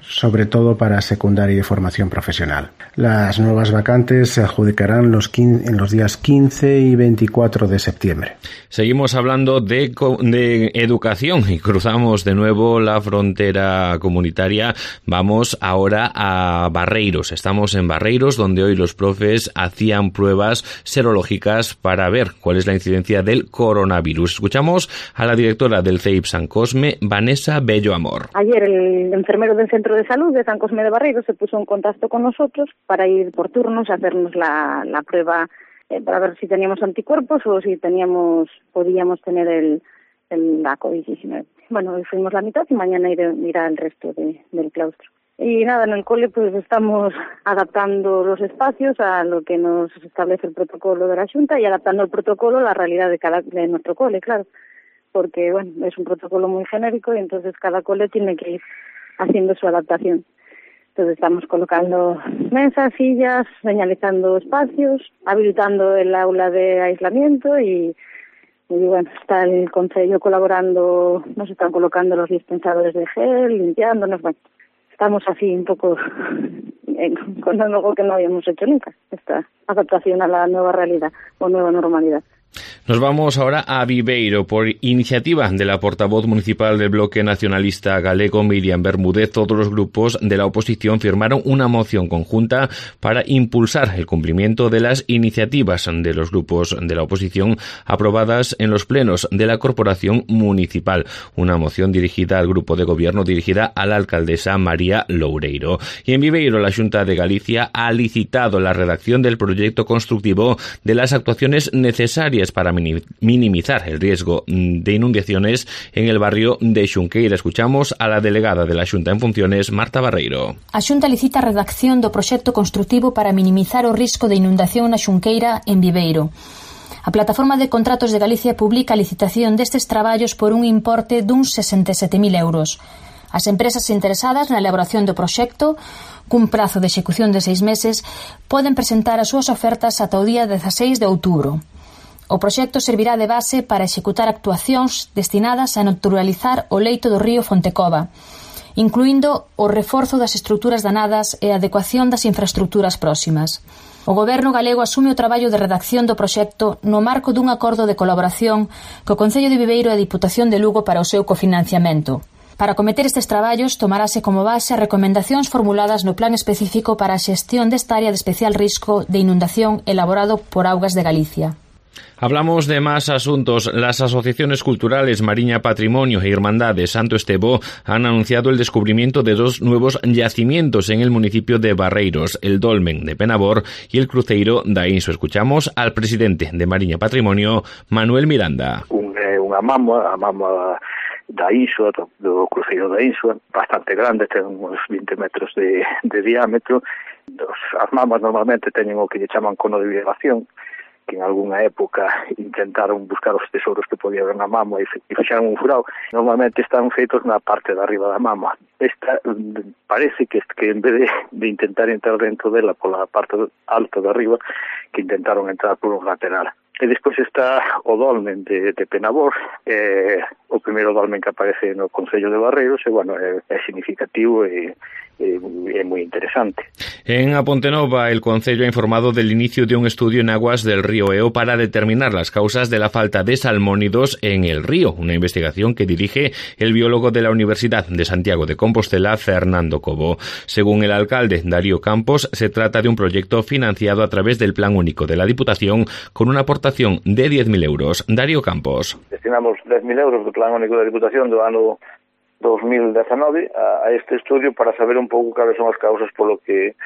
sobre todo para secundaria y formación profesional. Las nuevas vacantes se adjudicarán en los días 15 y 24 de septiembre. Seguimos hablando de educación y cruzamos de nuevo la frontera comunitaria. Vamos ahora a Barreiros. Estamos en Barreiros, donde hoy los profes hacían pruebas serológicas para ver cuál es la incidencia del coronavirus. Escuchamos a la directora del CEIP San Cosme, Vanessa Bello Amor. Ayer el enfermero del Centro de Salud de San Cosme de Barreiros se puso en contacto con nosotros para ir por turnos a hacernos la prueba para ver si teníamos anticuerpos o si podíamos tener la COVID-19. Bueno, hoy fuimos la mitad y mañana irá el resto del claustro. Y nada, en el cole pues estamos adaptando los espacios a lo que nos establece el protocolo de la Xunta y adaptando el protocolo a la realidad de nuestro cole, claro. Porque, bueno, es un protocolo muy genérico y entonces cada cole tiene que ir haciendo su adaptación. Entonces estamos colocando mesas, sillas, señalizando espacios, habilitando el aula de aislamiento y bueno, está el concello colaborando, nos están colocando los dispensadores de gel, limpiándonos, bueno, estamos así un poco con algo que no habíamos hecho nunca, esta adaptación a la nueva realidad o nueva normalidad. Nos vamos ahora a Viveiro. Por iniciativa de la portavoz municipal del Bloque Nacionalista Galego, Miriam Bermúdez, todos los grupos de la oposición firmaron una moción conjunta para impulsar el cumplimiento de las iniciativas de los grupos de la oposición aprobadas en los plenos de la corporación municipal. Una moción dirigida al grupo de gobierno, dirigida a la alcaldesa María Loureiro. Y en Viveiro, la Xunta de Galicia ha licitado la redacción del proyecto constructivo de las actuaciones necesarias para minimizar el riesgo de inundaciones en el barrio de Xunqueira. Escuchamos a la delegada de la Xunta en funciones, Marta Barreiro. A Xunta licita a redacción do proxecto construtivo para minimizar o risco de inundación na Xunqueira en Viveiro. A plataforma de contratos de Galicia publica a licitación destes traballos por un importe duns 67.000 euros. As empresas interesadas na elaboración do proxecto, cun prazo de execución de 6 meses, poden presentar as súas ofertas ata o día 16 de outubro. O proxecto servirá de base para executar actuacións destinadas a naturalizar o leito do río Fontecova, incluindo o reforzo das estruturas danadas e a adecuación das infraestructuras próximas. O Goberno galego asume o traballo de redacción do proxecto no marco dun acordo de colaboración co Concello de Viveiro e a Diputación de Lugo para o seu cofinanciamento. Para acometer estes traballos, tomarase como base as recomendacións formuladas no Plan Específico para a Xestión desta área de especial risco de inundación elaborado por Augas de Galicia. Hablamos de más asuntos. Las asociaciones culturales Mariña Patrimonio e Irmandade Santo Estevo han anunciado el descubrimiento de 2 nuevos yacimientos en el municipio de Barreiros, el Dolmen de Penabor y el Cruceiro da Inso. Escuchamos al presidente de Mariña Patrimonio, Manuel Miranda. Unha mama da Inso, do Cruceiro da Inso, bastante grande, ten uns 20 metros de diámetro. As mamas normalmente teñen o que lle chaman cono de violación, que en algunha época intentaron buscar os tesouros que podía haber na mama e fixaron un furado. Normalmente están feitos na parte de arriba da mama. Esta parece que en vez de intentar entrar dentro dela pola parte alta de arriba, que intentaron entrar por un lateral. E despois está o dolmen de Penabor, o primeiro dolmen que aparece no Concello de Barreiros, e, bueno, é significativo e é moi interesante. En A Pontenova, el Concello ha informado del inicio de un estudio en aguas del río Eo para determinar las causas de la falta de salmónidos en el río, una investigación que dirige el biólogo de la Universidad de Santiago de Compostela, Fernando Cobo. Según el alcalde Darío Campos, se trata de un proyecto financiado a través del Plan Único de la Diputación con una aportación de 10.000 euros. Darío Campos. Destinamos 10.000 euros do Plan Único da Diputación do ano 2019 a este estudio para saber un pouco cales son as causas polo que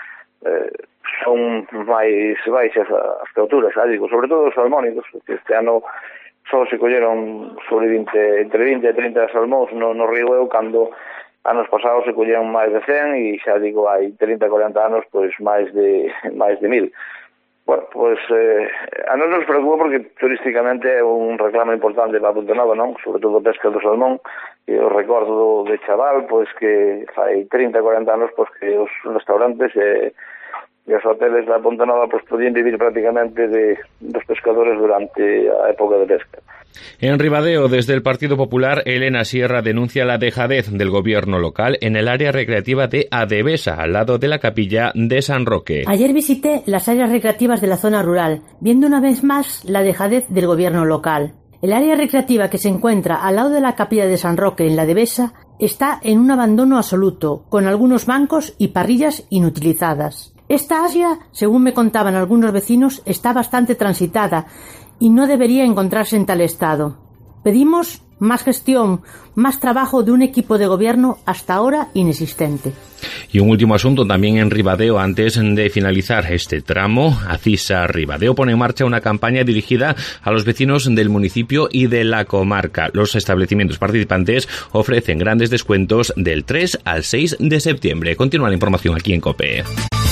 son máis baixas as capturas, digo, sobre todo os salmónidos, que este ano só se colleron sobre entre 20 e 30 salmóns no río Eo, cando anos pasados se colleron máis de 100 e xa digo, hai 30-40 anos, pois máis de 1.000. Bueno, pues a nos nos preocupa porque turísticamente é un reclamo importante para Pontenova, non? Sobre todo a pesca do salmón. Eu recordo de chaval, pois que fai 30-40 anos, pois que os restaurantes E os hoteles da Ponte Nova pues, podían vivir prácticamente dos pescadores durante a época de pesca. En Ribadeo, desde el Partido Popular, Elena Sierra denuncia la dejadez del gobierno local en el área recreativa de Adevesa, al lado de la capilla de San Roque. Ayer visité las áreas recreativas de la zona rural, viendo una vez más la dejadez del gobierno local. El área recreativa que se encuentra al lado de la capilla de San Roque en la Adevesa está en un abandono absoluto, con algunos bancos y parrillas inutilizadas. Esta área, según me contaban algunos vecinos, está bastante transitada y no debería encontrarse en tal estado. Pedimos más gestión, más trabajo de un equipo de gobierno hasta ahora inexistente. Y un último asunto también en Ribadeo. Antes de finalizar este tramo, Acisa Ribadeo pone en marcha una campaña dirigida a los vecinos del municipio y de la comarca. Los establecimientos participantes ofrecen grandes descuentos del 3 al 6 de septiembre. Continúa la información aquí en COPE.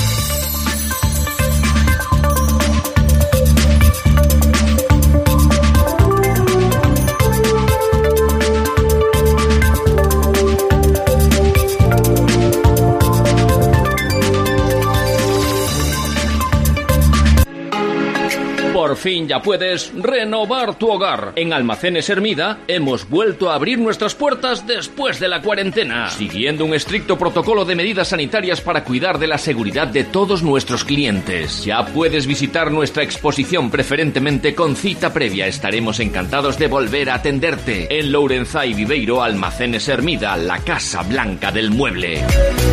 Por fin ya puedes renovar tu hogar. En Almacenes Hermida hemos vuelto a abrir nuestras puertas después de la cuarentena, siguiendo un estricto protocolo de medidas sanitarias para cuidar de la seguridad de todos nuestros clientes. Ya puedes visitar nuestra exposición preferentemente con cita previa. Estaremos encantados de volver a atenderte. En Lourenzá y Viveiro, Almacenes Hermida, la Casa Blanca del Mueble.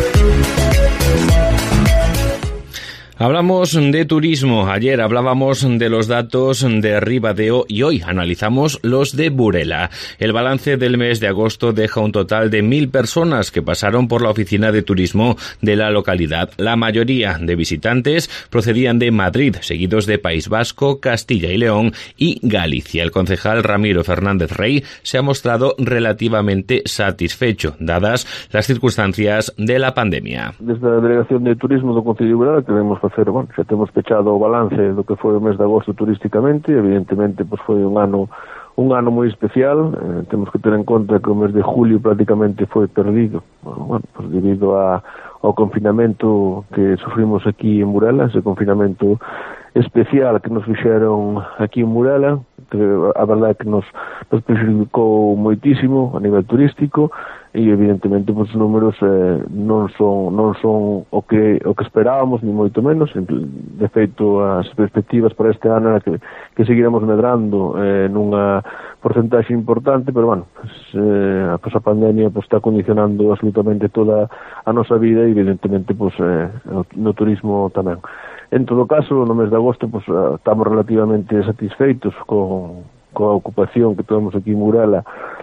Hablamos de turismo. Ayer hablábamos de los datos de Ribadeo y hoy analizamos los de Burela. El balance del mes de agosto deja un total de 1.000 personas que pasaron por la oficina de turismo de la localidad. La mayoría de visitantes procedían de Madrid, seguidos de País Vasco, Castilla y León y Galicia. El concejal Ramiro Fernández Rey se ha mostrado relativamente satisfecho, dadas las circunstancias de la pandemia. Desde a Delegación de Turismo do Concello de Burela queremos xa temos pechado o balance do que foi o mes de agosto turísticamente. Evidentemente, pues foi un ano moi especial. Temos que ter en conta que o mes de julio prácticamente foi perdido, pues debido ao confinamento que sufrimos aquí en Burela, ese confinamento especial que nos fixeron aquí en Burela, que a verdade é que nos perjudicou moitísimo a nivel turístico. E evidentemente pues, os números non son o que esperábamos, ni moito menos. De feito, as perspectivas para este ano era que seguiremos medrando nunha porcentaxe importante, pero bueno, pues a pandemia pues, está condicionando absolutamente toda a nosa vida e evidentemente pues, no turismo tamén. En todo caso, no mes de agosto pues, estamos relativamente satisfeitos coa ocupación que tuvemos aquí en Burela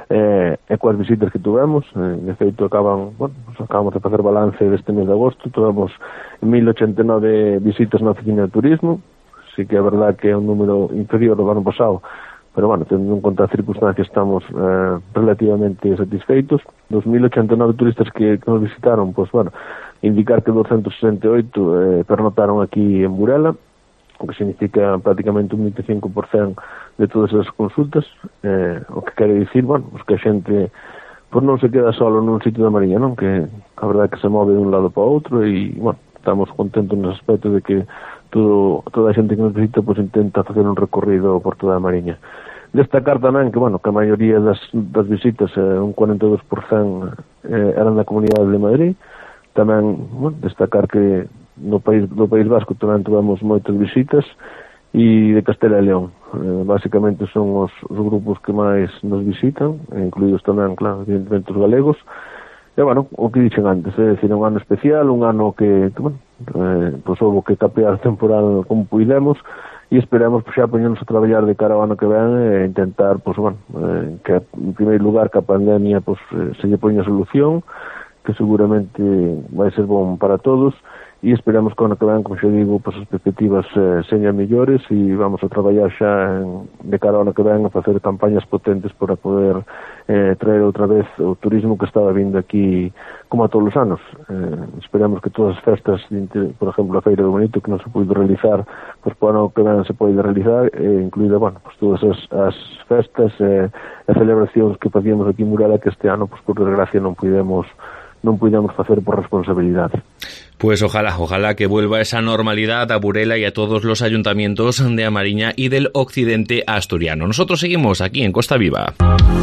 e coas visitas que tuvemos. De feito, acabamos de facer balance deste mes de agosto. Tuvemos 1.089 visitas na oficina de turismo. Sí que é verdade que é un número inferior ao ano pasado, pero bueno, tendo en conta as circunstancias estamos relativamente satisfeitos. 2.089 turistas que nos visitaron, pues bueno, indicar que 268 pernotaron aquí en Burela, o que significa prácticamente un 25% de todas as consultas, o que quere dicir, bueno, pues que a xente pues non se queda solo nun sitio da Mariña, non? Que a verdade que se move de un lado para outro e, bueno, estamos contentos nese aspecto de que toda a xente que nos visita pues intenta facer un recorrido por toda a Mariña. Destacar tamén que, bueno, que a maioría das visitas, un 42%, eran da Comunidade de Madrid. Tamén, bueno, destacar que do País Vasco tamén tivemos moitas visitas e de Castela e León. Básicamente son os grupos que máis nos visitan, incluídos tamén, claro, evidentemente os galegos. E, bueno, o que dixen antes, é dicir, un ano especial, un ano que bueno, pues houve que capear temporal como puidemos e esperamos pues, xa poñernos a traballar de cara ao ano que ven e intentar, pues, bueno, que en primeiro lugar que a pandemia pues, se lle poña solución, que seguramente vai ser bom para todos, e esperamos que o ano que ven, como xa digo, pues, as perspectivas señan mellores e vamos a traballar xa de cara ao ano que ven a facer campañas potentes para poder traer outra vez o turismo que estaba vindo aquí como a todos os anos. Esperamos que todas as festas, por exemplo, a Feira do Bonito, que non se pode realizar, pues, para o ano que ven se pode realizar, incluída, bueno, pues, todas as festas e celebracións que facíamos aquí en Murala, que este ano, pues, por desgracia, non pudemos facer por responsabilidade. Pues ojalá que vuelva esa normalidad a Burela y a todos los ayuntamientos de A Mariña y del occidente asturiano. Nosotros seguimos aquí en Costa Viva.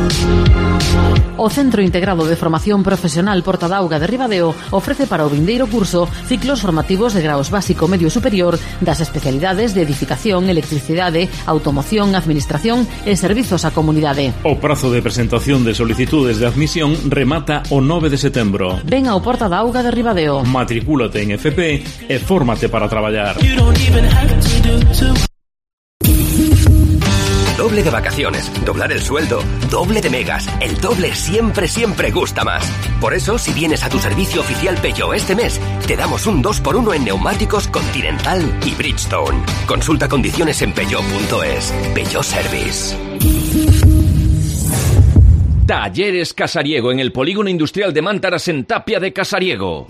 O Centro Integrado de Formación Profesional Porta d'Auga de Ribadeo ofrece para o vindeiro curso ciclos formativos de graos básico medio superior das especialidades de edificación, electricidade, automoción, administración e servizos á comunidade. O prazo de presentación de solicitudes de admisión remata o 9 de setembro. Ven ao Porta d'Auga de Ribadeo. Matricúlate en FP e fórmate para traballar. Doble de vacaciones, doblar el sueldo, doble de megas. El doble siempre gusta más. Por eso, si vienes a tu servicio oficial Peugeot este mes, te damos un 2x1 en neumáticos Continental y Bridgestone. Consulta condiciones en peugeot.es. Peugeot Service. Talleres Casariego en el Polígono Industrial de Mántaras en Tapia de Casariego.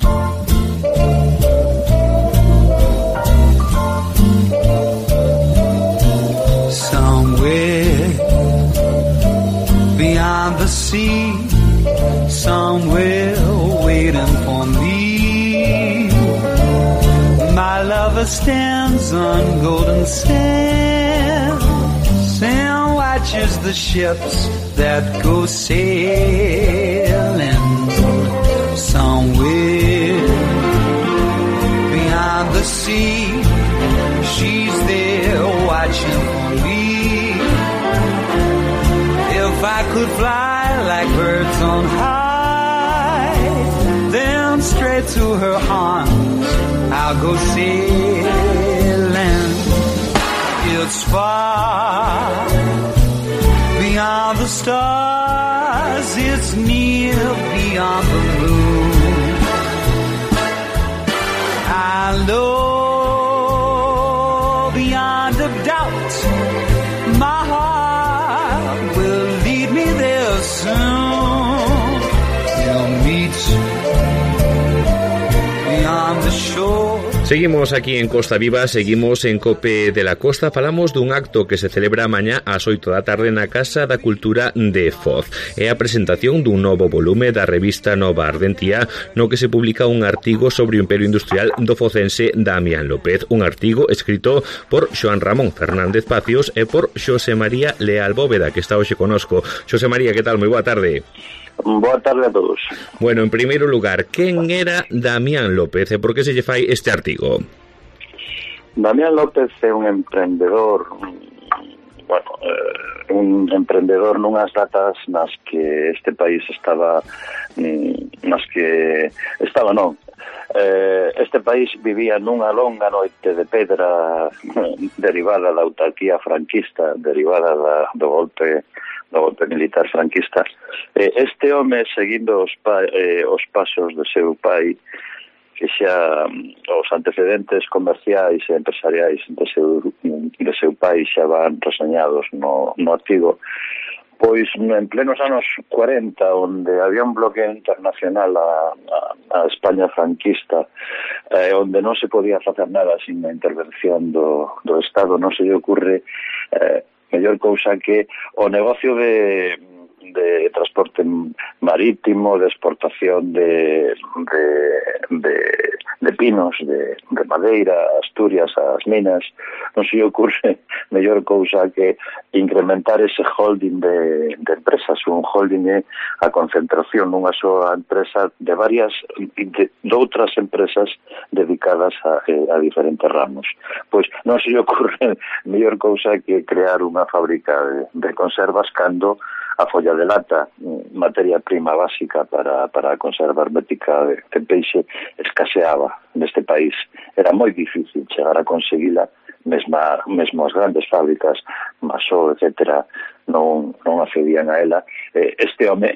Beyond the sea, somewhere waiting for me. My lover stands on golden sands and watches the ships that go sailing. Somewhere beyond the sea, she's there watching for me. If I could fly like birds on high, then straight to her arms I'll go sailing. It's far beyond the stars, it's near beyond the moon. I know beyond a doubt my heart will lead me there soon. We'll meet beyond the shore. Seguimos aquí en Costa Viva, seguimos en Cope de la Costa. Falamos dun acto que se celebra mañá ás 8 da tarde na Casa da Cultura de Foz. É a presentación dun novo volume da revista Nova Ardentía, no que se publica un artigo sobre o imperio industrial do focense Damián López. Un artigo escrito por Xoán Ramón Fernández Pacios e por Xosé María Leal Bóveda, que está hoxe conosco. Xosé María, que tal? Moi boa tarde. Boa tarde a todos. Bueno, en primeiro lugar, quen era Damián López e por que se lle fai este artigo? Damián López é un emprendedor, un emprendedor nunhas datas nas que este país este país vivía nunha longa noite de pedra derivada da autarquía franquista, derivada do golpe militar franquista. Este home, seguindo os pasos de seu pai, que xa os antecedentes comerciais e empresariais de seu pai xa van reseñados no artigo, pois en plenos anos 40, onde había un bloqueo internacional a España franquista, onde non se podía facer nada sin a intervención do Estado, non se lle ocurre mellor cousa que o negocio de transporte marítimo, de exportación de pinos, de madeira, Asturias, as minas. Non se ocurre mellor cousa que incrementar ese holding de empresas. Un holding é a concentración nunha soa empresa de outras empresas dedicadas a diferentes ramos. Pois non se ocurre mellor cousa que crear unha fábrica de conservas cando a folla de lata, materia prima básica para a conserva hermética de peixe, escaseaba neste país. Era moi difícil chegar a conseguila, mesmo as grandes fábricas, Masó, etc., non accedían a ela. Este home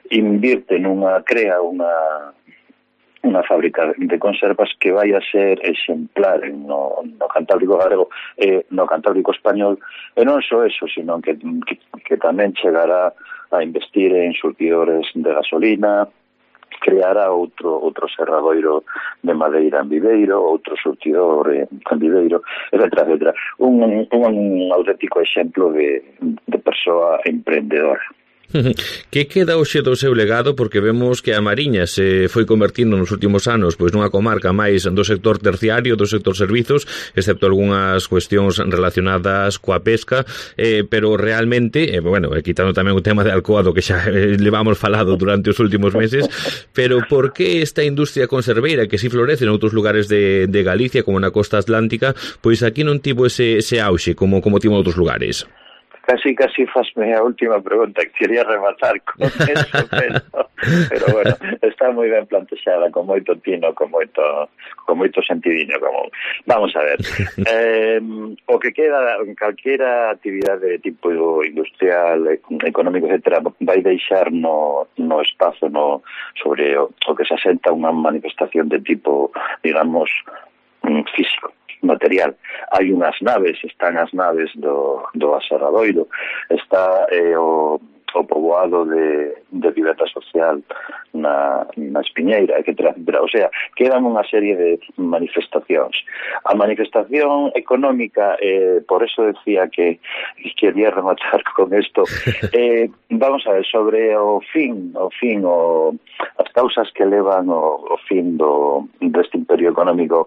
crea unha fábrica de conservas que vai a ser exemplar no Cantábrico galego e no Cantábrico español, e non só eso, sino que tamén chegará a investir en surtidores de gasolina, creará outro serradoiro de madeira en Viveiro, outro surtidor en Viveiro, etc. Un auténtico exemplo de persoa emprendedora. Que queda hoxe do seu legado? Porque vemos que a Mariña se foi convertindo nos últimos anos pois nunha comarca máis do sector terciario, do sector servizos, excepto algunhas cuestións relacionadas coa pesca, pero realmente, quitando tamén o tema de Alcoa do que xa levamos falado durante os últimos meses, pero por que esta industria conserveira que si florece en outros lugares de Galicia, como na costa atlántica, pois aquí non tivo ese auxe como tivo en outros lugares? Casi fasme a última pregunta que quería rematar con eso, pero bueno, está moi ben plantexada, con moito tino, con moito sentidiño común. Vamos a ver, o que queda en calquera actividade de tipo industrial, económico, etc., vai deixar no espazo sobre o que se asenta unha manifestación de tipo, digamos, físico, material. Hai unhas naves, están as naves do Aserradoiro, está o poboado de vivenda social na Espiñeira, etc. O sea, quedan unha serie de manifestacións. A manifestación económica, por eso decía que quería rematar con isto, vamos a ver, sobre o fin, as causas que levan o fin deste imperio económico,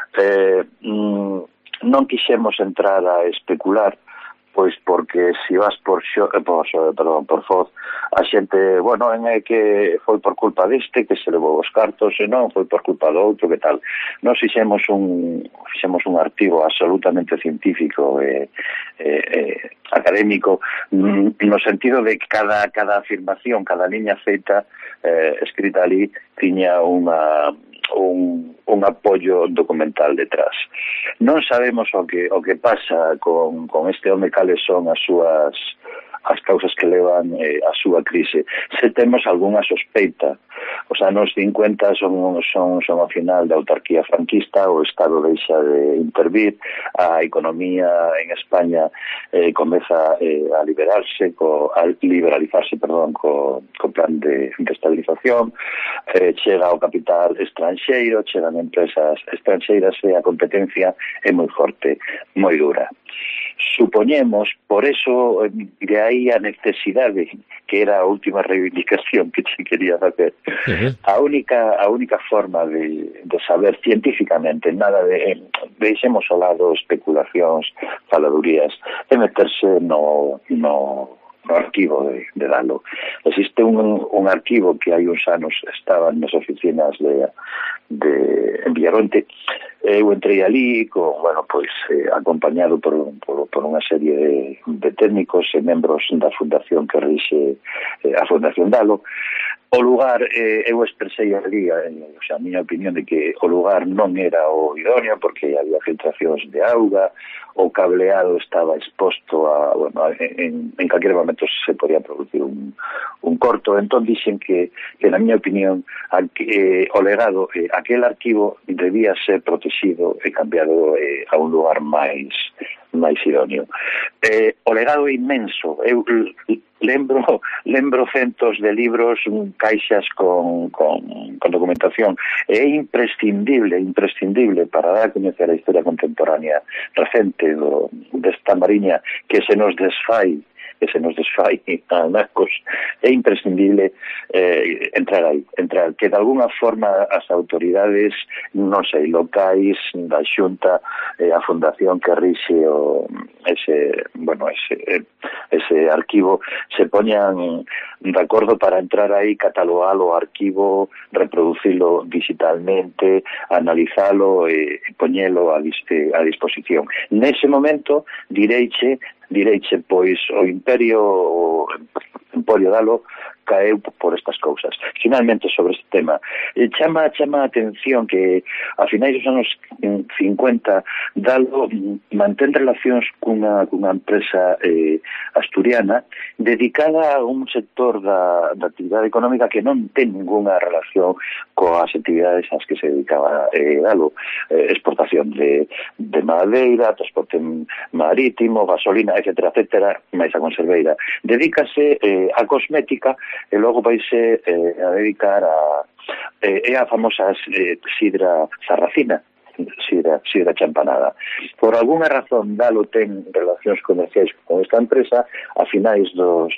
non quixemos entrar a especular, pois porque se vas por Foz, a xente, é que foi por culpa deste que se levou os cartos, e non foi por culpa do outro, que tal. Nós fixemos un artigo absolutamente científico e académico, no sentido de que cada afirmación, cada liña feita, escrita ali, tiña un apoio documental detrás. Non sabemos o que pasa con este home, cales son as causas que levan a súa crise. Se temos algunha sospeita, os anos 50 son ao final da autarquía franquista, o Estado deixa de intervir, a economía en España comeza a liberalizarse co plan de estabilización, chega o capital estranxeiro, chegan empresas estranxeiras e a competencia é moi forte, moi dura. Supoñemos, por eso de aí a necesidade, que era a última reivindicación que se quería facer, a única forma de saber científicamente, nada de deixemos ao lado especulacións, faladurías, de meterse no arquivo de Dalo. Existe un arquivo que hai uns anos estaba nas oficinas de Villaronte. Eu entrei ali acompañado por unha serie de técnicos e membros da fundación que rixe a Fundación Dalo. O lugar, eu expresei ali a miña opinión de que o lugar non era o idóneo porque había filtracións de auga, o cableado estaba exposto en calquer momento se podía producir un corto. Entón dixen que na miña opinión o legado, aquel arquivo debía ser protegido e cambiado a un lugar máis idóneo. O legado é inmenso. Eu lembro centos de libros, caixas con documentación. É imprescindible para dar a coñecer a historia contemporánea recente desta Mariña que se nos desfai a anacos. É imprescindible entrar aí, que de alguna forma as autoridades, non sei, locais, da Xunta, a fundación que rixe ese arquivo, se poñan de acordo para entrar aí, catalogalo o arquivo, reproducilo digitalmente, analizalo e poñelo a disposición. Nese momento, direiche, pois, o Emporio Dalo caeu por estas cousas. Finalmente, sobre este tema, chama a atención que a finais dos anos 50 Dalo mantén relacións cunha empresa asturiana dedicada a un sector da actividade económica que non ten ninguna relación coas actividades ás que se dedicaba Dalo. Exportación de madeira, transporte marítimo, gasolina, etcétera, máis a conserveira. Dedícase a cosmética e logo vaise a dedicar a famosa sidra sarracina, xira champanada. Por algunha razón, Dalo ten relacións comerciais con esta empresa. A finais dos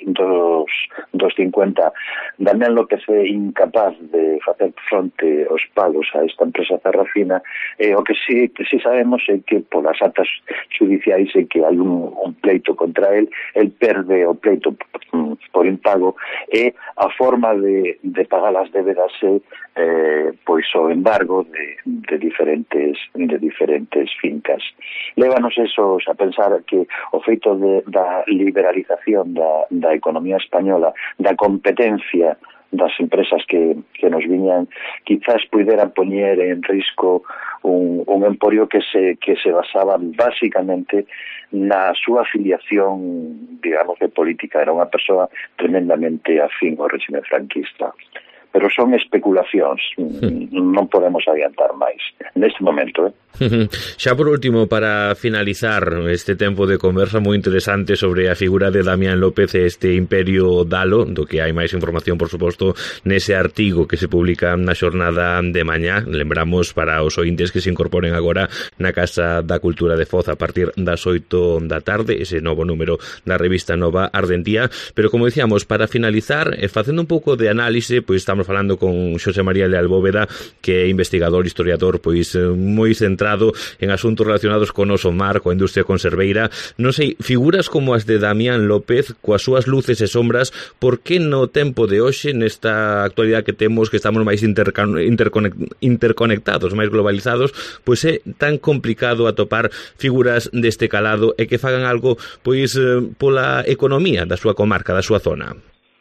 50, Damián López é incapaz de facer fronte aos pagos a esta empresa Ferrafina, e o que sí sabemos é que polas actas judiciais é que hai un pleito contra el perde o pleito por impago, e a forma de pagar as débedas é pois o embargo de diferentes fincas. Lévanos esos a pensar que o feito da liberalización da economía española, da competencia das empresas que nos viñan, quizás puderan poñer en risco un emporio que se basaba basicamente na súa afiliación, digamos, de política. Era unha persoa tremendamente afín ao réxime franquista. Pero son especulacións, non podemos adiantar máis neste momento. Xa por último, para finalizar este tempo de conversa moi interesante sobre a figura de Damián López e este imperio Dalo, do que hai máis información, por suposto, nese artigo que se publica na xornada de mañá. Lembramos para os ointes que se incorporen agora na Casa da Cultura de Foz a partir das 8 da tarde, ese novo número da revista Nova Ardentía. Pero como dicíamos, para finalizar, facendo un pouco de análise, pois estamos falando con Xosé María Leal Bóveda, que é investigador, historiador, pois moi centrado en asuntos relacionados con o noso mar, coa industria conserveira. Non sei, figuras como as de Damián López, coas súas luces e sombras, por que no tempo de hoxe, nesta actualidade que temos, que estamos máis interconectados, máis globalizados, pois é tan complicado atopar figuras deste calado e que fagan algo pois pola economía da súa comarca, da súa zona?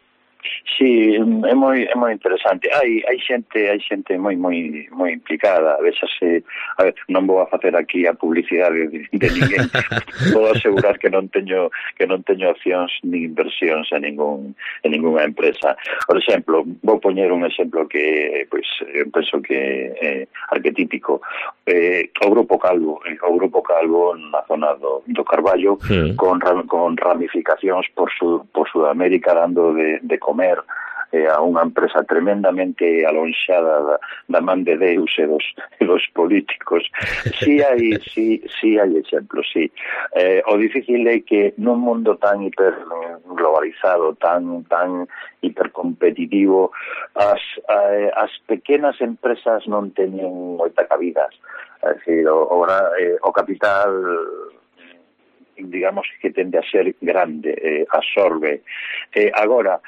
Sí, é moi interesante. Hai xente moi implicada. A veces non vou a facer aquí a publicidade de ninguén. Vou asegurar que non teño opcións ni inversións en ningunha empresa. Por exemplo, vou poñer un exemplo que penso que é arquetípico. O Grupo Calvo na zona do Carballo, con ramificacións por Sudamérica, dando de comer a unha empresa tremendamente alonxada da man de Deus e dos políticos. Sí hai exemplos, sí. O difícil é que nun mundo tan hiperglobalizado, tan hipercompetitivo, as pequenas empresas non teñen moita cabidas. É dicir, o capital, digamos, que tende a ser grande, absorbe. Agora,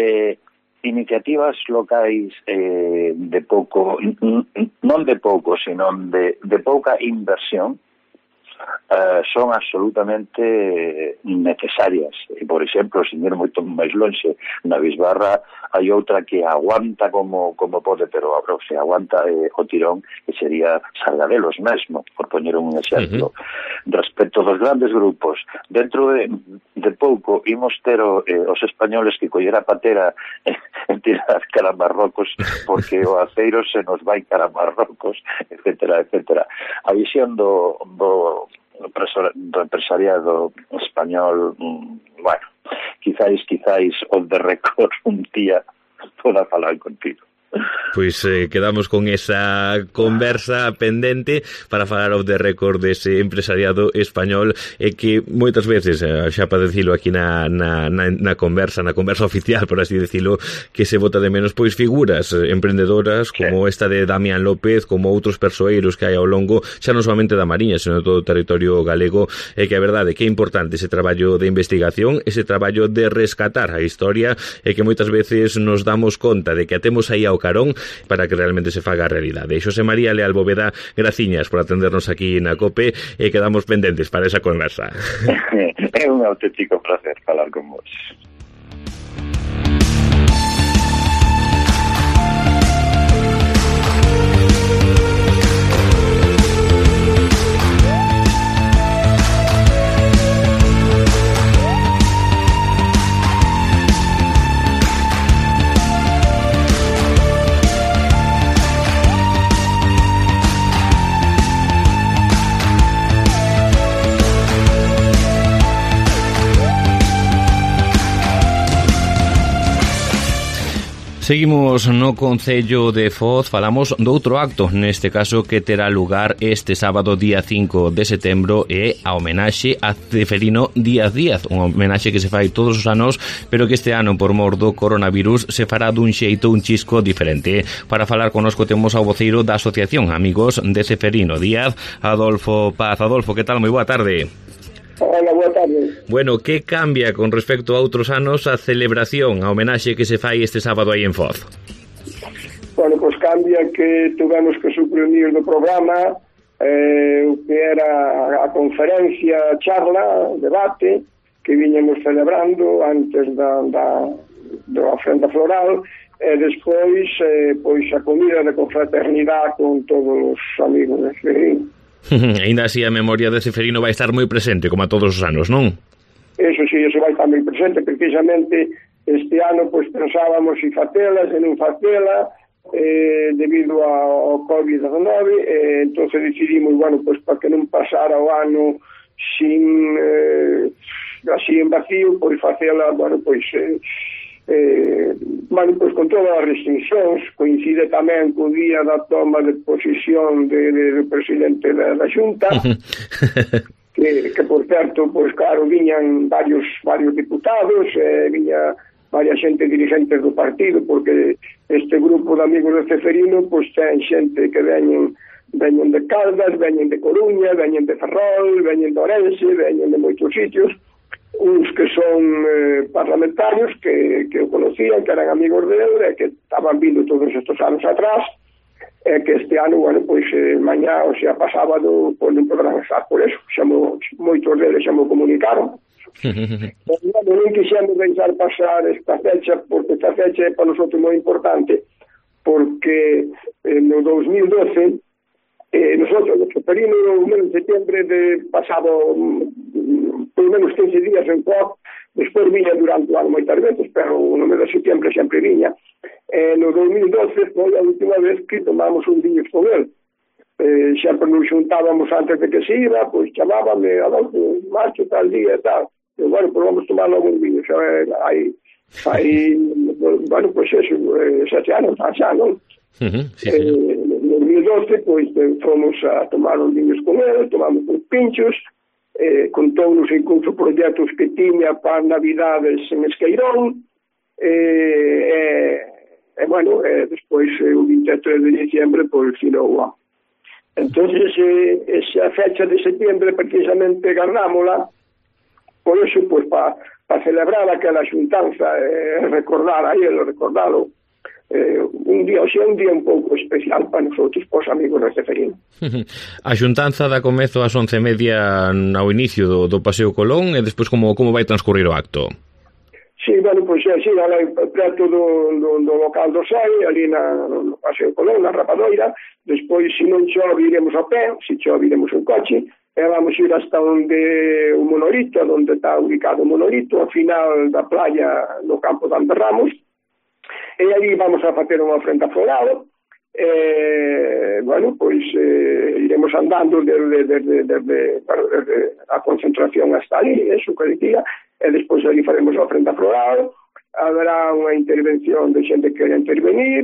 iniciativas locais de pouco, non de pouco, sino de pouca inversión, son absolutamente necesarias. E, por exemplo, sin ir moito máis lonxe, na Bisbarra hai outra que aguanta como pode, pero se aguanta o tirón, que sería Salgadelos mesmo, por poñer un exemplo. Respecto dos grandes grupos, dentro de pouco imos ter os españoles que coller a patera e tirar cara a Marrocos, porque o aceiro se nos vai cara a Marrocos, etcétera. A visión do empresariado español, bueno, quizáis on the record un día poda falar contigo. Pois quedamos con esa conversa pendente para falar off the record dese empresariado español, e que moitas veces, xa para decilo aquí na conversa oficial, por así decilo, que se bota de menos pois figuras emprendedoras como esta de Damián López, como outros persoeiros que hai ao longo, xa non solamente da Mariña, senón de todo o territorio galego, e que a verdade que é importante ese traballo de investigación, ese traballo de rescatar a historia, e que moitas veces nos damos conta de que a temos aí ao carón para que realmente se faga a realidade. E Xosé María Leal Bóveda, graciñas por atendernos aquí na COPE, e quedamos pendentes para esa conversa. É un auténtico placer falar con vos. Seguimos no Concello de Foz, falamos doutro acto, neste caso que terá lugar este sábado día 5 de setembro, e a homenaxe a Ceferino Díaz Díaz, unha homenaxe que se fai todos os anos, pero que este ano por mor do coronavirus se fará dun xeito un chisco diferente. Para falar connosco temos ao voceiro da Asociación Amigos de Ceferino Díaz, Adolfo Paz. Adolfo, que tal? Moi boa tarde. Hola, boa tarde. Bueno, que cambia con respecto a outros anos a celebración, a homenaxe que se fai este sábado aí en Foz? Bueno, pois cambia que tuvemos que suprimir do programa o que era a conferencia, charla, debate que viñemos celebrando antes da ofrenda floral, e despois pois a comida de confraternidade con todos os amigos de Ceferino. Ainda así a memoria de Ceferino vai estar moi presente, como a todos os anos, non? Eso sí, eso vai estar moi presente. Precisamente este ano pois pensábamos se facela, se non facela, debido ao COVID-19, entonces decidimos, bueno, pois para que non pasara o ano sin así en vacío, pois facela, bueno, pois con todas as restriccións. Coincide tamén co día da toma de posesión do presidente da Xunta, que por certo, pois claro, viñan varios diputados, viña varias xente dirigentes do partido, porque este grupo de amigos de Ceferino pois ten xente que veñen de Caldas, veñen de Coruña, veñen de Ferrol, veñen de Ourense, veñen de moitos sitios, uns que son parlamentarios que o conocían, que eran amigos dele, que estaban vindo todos estes anos atrás, que este ano, bueno, pois mañá, o sea, pasado, pois non podrán estar por eso, moitos deles xa mo comunicaron. Non quixemos deixar pasar esta fecha, porque esta fecha é para nosotros moi importante, porque no 2012 nosotros, no Ceferino, no mes de setembro de pasado por menos 15 días en Foz, despois viña durante o ano moitas veces, pero no mes de setembro sempre viña. No 2012 foi a última vez que tomamos un viño con él. Sempre nos xuntábamos antes de que se iba, pois chamábame, Adolfo, marcho tal día e tal. E, bueno, pois vamos tomar logo un viño. Hai, bueno, pois eso, 7 anos, xa, non? No 2012, pois, fomos a tomar uns viños con ele, tomamos uns pinchos, contounos incluso proxectos que tiña para Navidades en Esqueirón, bueno, despois o 23 de diciembre, pois, finou. Entonces, esa fecha de setembro, precisamente, guardámola, por eso, pois, para celebrar aquela xuntanza, recordar a ele, recordalo, un día un pouco especial para nosotros, para os amigos de Ceferino. A xuntanza dá comezo ás 11:30 ao inicio do Paseo Colón, e despois como vai transcurrir o acto? Sí, bueno, pois así, preto do local do SEI, ali no Paseo Colón, na Rapadoira. Despois, se non chove, iremos a pé, se chove, iremos en coche, e vamos ir hasta onde o Monorito, onde está ubicado o Monorito, ao final da playa no campo de Anderramos, e ali vamos a facer unha ofrenda floral. Bueno, pois iremos andando desde a concentración hasta ali, eso que dicía, e despois ali faremos a ofrenda floral. Haberá unha intervención de xente que quere intervenir,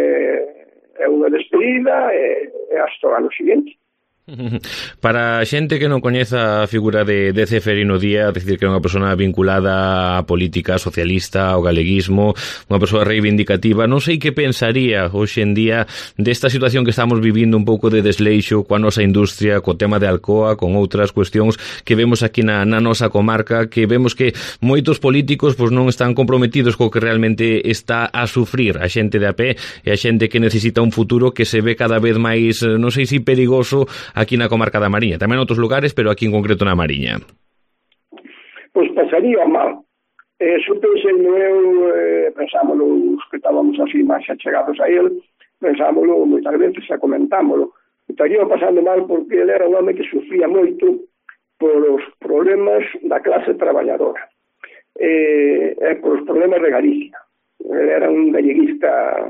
e unha despedida, e hasta o ano seguinte. Para a xente que non coñeza a figura de Ceferino Díaz, decir que é unha persona vinculada á política socialista, ao galeguismo, unha persoa reivindicativa, non sei que pensaría hoxe en día desta situación que estamos vivindo un pouco de desleixo coa nosa industria, co tema de Alcoa, con outras cuestións que vemos aquí na nosa comarca, que vemos que moitos políticos pois non están comprometidos co que realmente está a sufrir a xente de a pé e a xente que necesita un futuro que se ve cada vez máis, non sei se perigoso aquí na comarca da Mariña, tamén en outros lugares, pero aquí en concreto na Mariña. Pois pasaría mal. Eso pensei pensámoslo, os que estábamos así máis achegados a él, pensámoslo moitas veces, xa comentámoslo. Estaría pasando mal porque ele era un home que sufría moito por os problemas da clase traballadora, e por os problemas de Galicia. Ele era un galleguista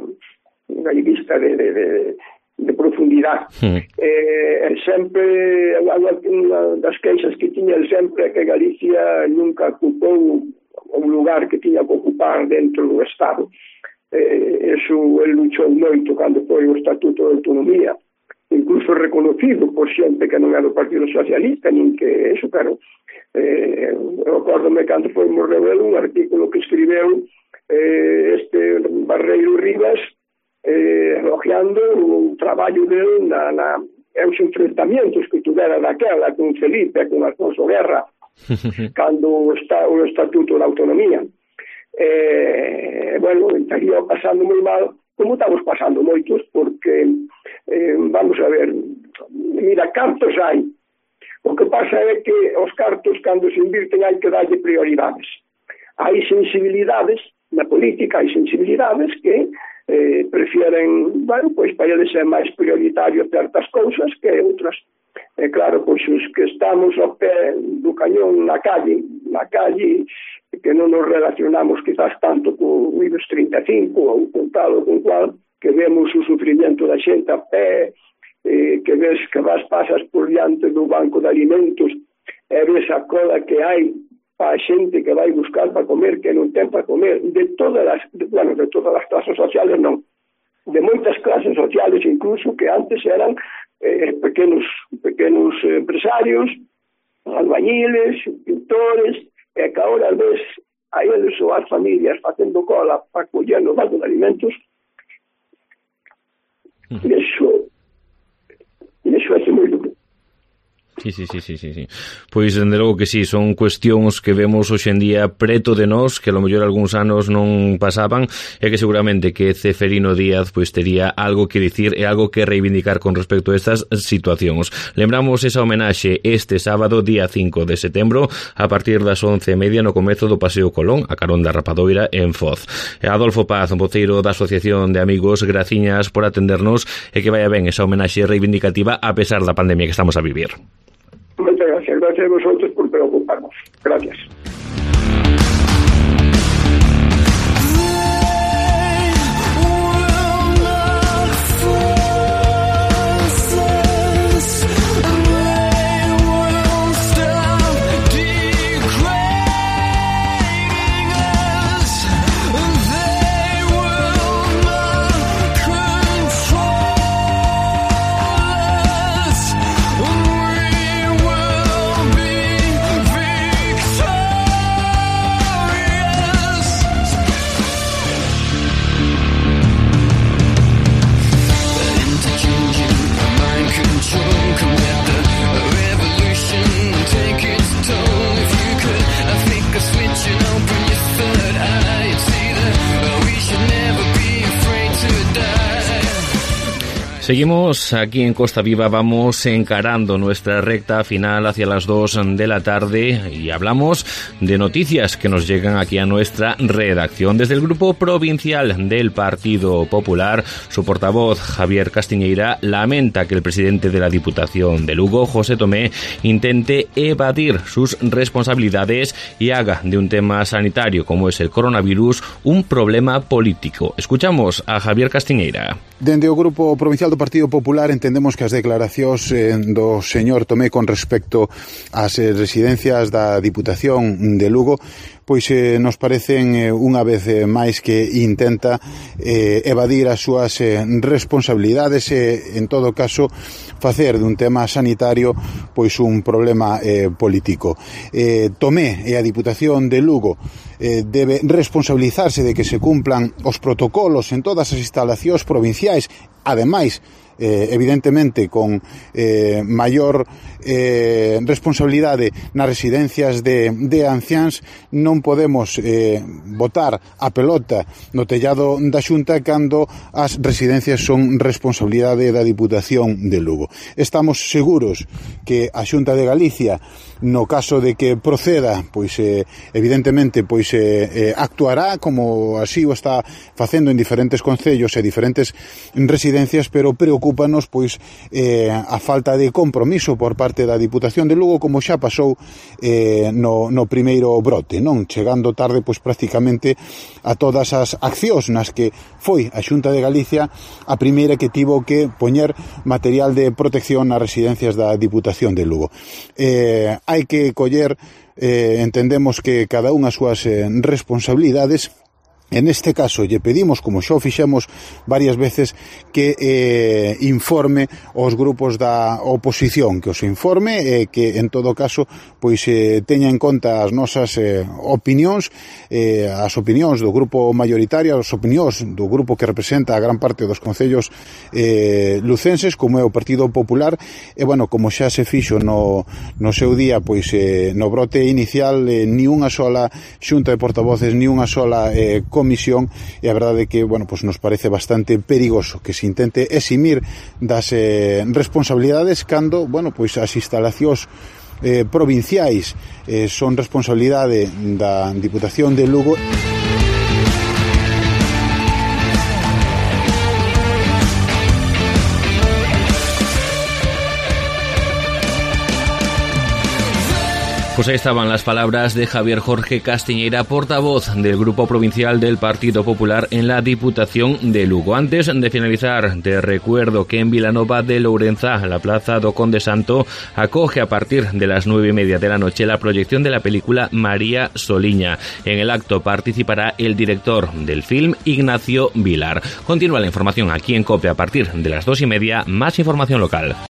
de profundidade. Sempre, unha das queixas que tiña sempre é que Galicia nunca ocupou un lugar que tiña que ocupar dentro do Estado. Eso el luchou moito cando foi o Estatuto de Autonomía, incluso reconocido por xente que non era do Partido Socialista, nin que eso, pero acórdome cando foi morreu un artículo que escribeu este Barreiro Rivas elogiando o traballo dele os enfrentamientos que tuvera daquela con Felipe, con Alfonso Guerra, cando está o Estatuto da Autonomía. Bueno, estaría pasando moi mal, como estamos pasando moitos, porque vamos a ver, mira, cartos hai. O que pasa é que os cartos, cando se invirten, hai que darlle prioridades. Hai sensibilidades na política, hai sensibilidades que prefieren, bueno, pois para eles é máis prioritario certas cousas que outras. Claro, pois os que estamos ao pé do cañón na calle, que non nos relacionamos quizás tanto co IBEX 35 ou con tal ou con cual, que vemos o sufrimento da xente a pé, que ves que pasas por diante do banco de alimentos e ves a cola que hai para a xente que vai buscar para comer, que non ten para comer, de todas as clases sociales non, de moitas clases sociales incluso que antes eran pequenos empresarios, albañiles, pintores, e que agora ves a eles ou as familias facendo cola para coller no banco de alimentos. Eso é moi duro. Sí. Pois, dende logo que sí, son cuestións que vemos hoxe en día preto de nós, que a lo mellor algúns anos non pasaban, e que seguramente que Ceferino Díaz pois tería algo que dicir e algo que reivindicar con respecto a estas situacións. Lembramos esa homenaxe este sábado, día 5 de setembro, a partir das 11:30 no comezo do Paseo Colón, a carón da Rapadoira, en Foz. Adolfo Paz, voceiro da Asociación de Amigos, graciñas por atendernos e que vaya ben esa homenaxe reivindicativa a pesar da pandemia que estamos a vivir. Muchas gracias. Gracias a vosotros por preocuparnos. Gracias. Seguimos aquí en Costa Viva, vamos encarando nuestra recta final hacia las 2 de la tarde y hablamos de noticias que nos llegan aquí a nuestra redacción. Desde el Grupo Provincial del Partido Popular, su portavoz Javier Castiñeira lamenta que el presidente de la Diputación de Lugo, José Tomé, intente evadir sus responsabilidades y haga de un tema sanitario como es el coronavirus un problema político. Escuchamos a Javier Castiñeira. Dende o Grupo Provincial do Partido Popular entendemos que as declaracións do señor Tomé con respecto ás residencias da Diputación de Lugo pois nos parecen unha vez máis que intenta evadir as súas responsabilidades e, en todo caso, facer dun tema sanitario pois un problema político. Tomé e a Diputación de Lugo debe responsabilizarse de que se cumplan os protocolos en todas as instalacións provinciais, ademais evidentemente con maior responsabilidade nas residencias de anciáns. Non podemos botar a pelota no tellado da Xunta cando as residencias son responsabilidade da Diputación de Lugo. Estamos seguros que a Xunta de Galicia, no caso de que proceda, pois evidentemente pois actuará como así o está facendo en diferentes concellos e diferentes residencias, pero preocúpanos pois a falta de compromiso por parte da Diputación de Lugo, como xa pasou no primeiro brote, non chegando tarde pois prácticamente a todas as accións nas que foi a Xunta de Galicia a primeira que tivo que poñer material de protección nas residencias da Diputación de Lugo. Hai que coller, entendemos que cada unha as súas responsabilidades En este caso, lle pedimos, como xa o fixemos varias veces, que informe aos grupos da oposición, que os informe, que en todo caso pois teña en conta as nosas opinións, as opinións do grupo mayoritario, as opinións do grupo que representa a gran parte dos concellos lucenses, como é o Partido Popular, e bueno, como xa se fixo no seu día, pois no brote inicial, ni unha sola xunta de portavoces, ni unha sola comisión, e a verdade é que, bueno, pues nos parece bastante perigoso que se intente eximir das responsabilidades cando, bueno, pues as instalacións provinciais son responsabilidade da Diputación de Lugo. Pues ahí estaban las palabras de Javier Jorge Castiñeira, portavoz del Grupo Provincial del Partido Popular en la Diputación de Lugo. Antes de finalizar, te recuerdo que en Vilanova de Lourenza, la Plaza do Conde Santo, acoge a partir de las 9:30 de la noche la proyección de la película María Soliña. En el acto participará el director del film, Ignacio Vilar. Continúa la información aquí en COPE a partir de las 2:30, más información local.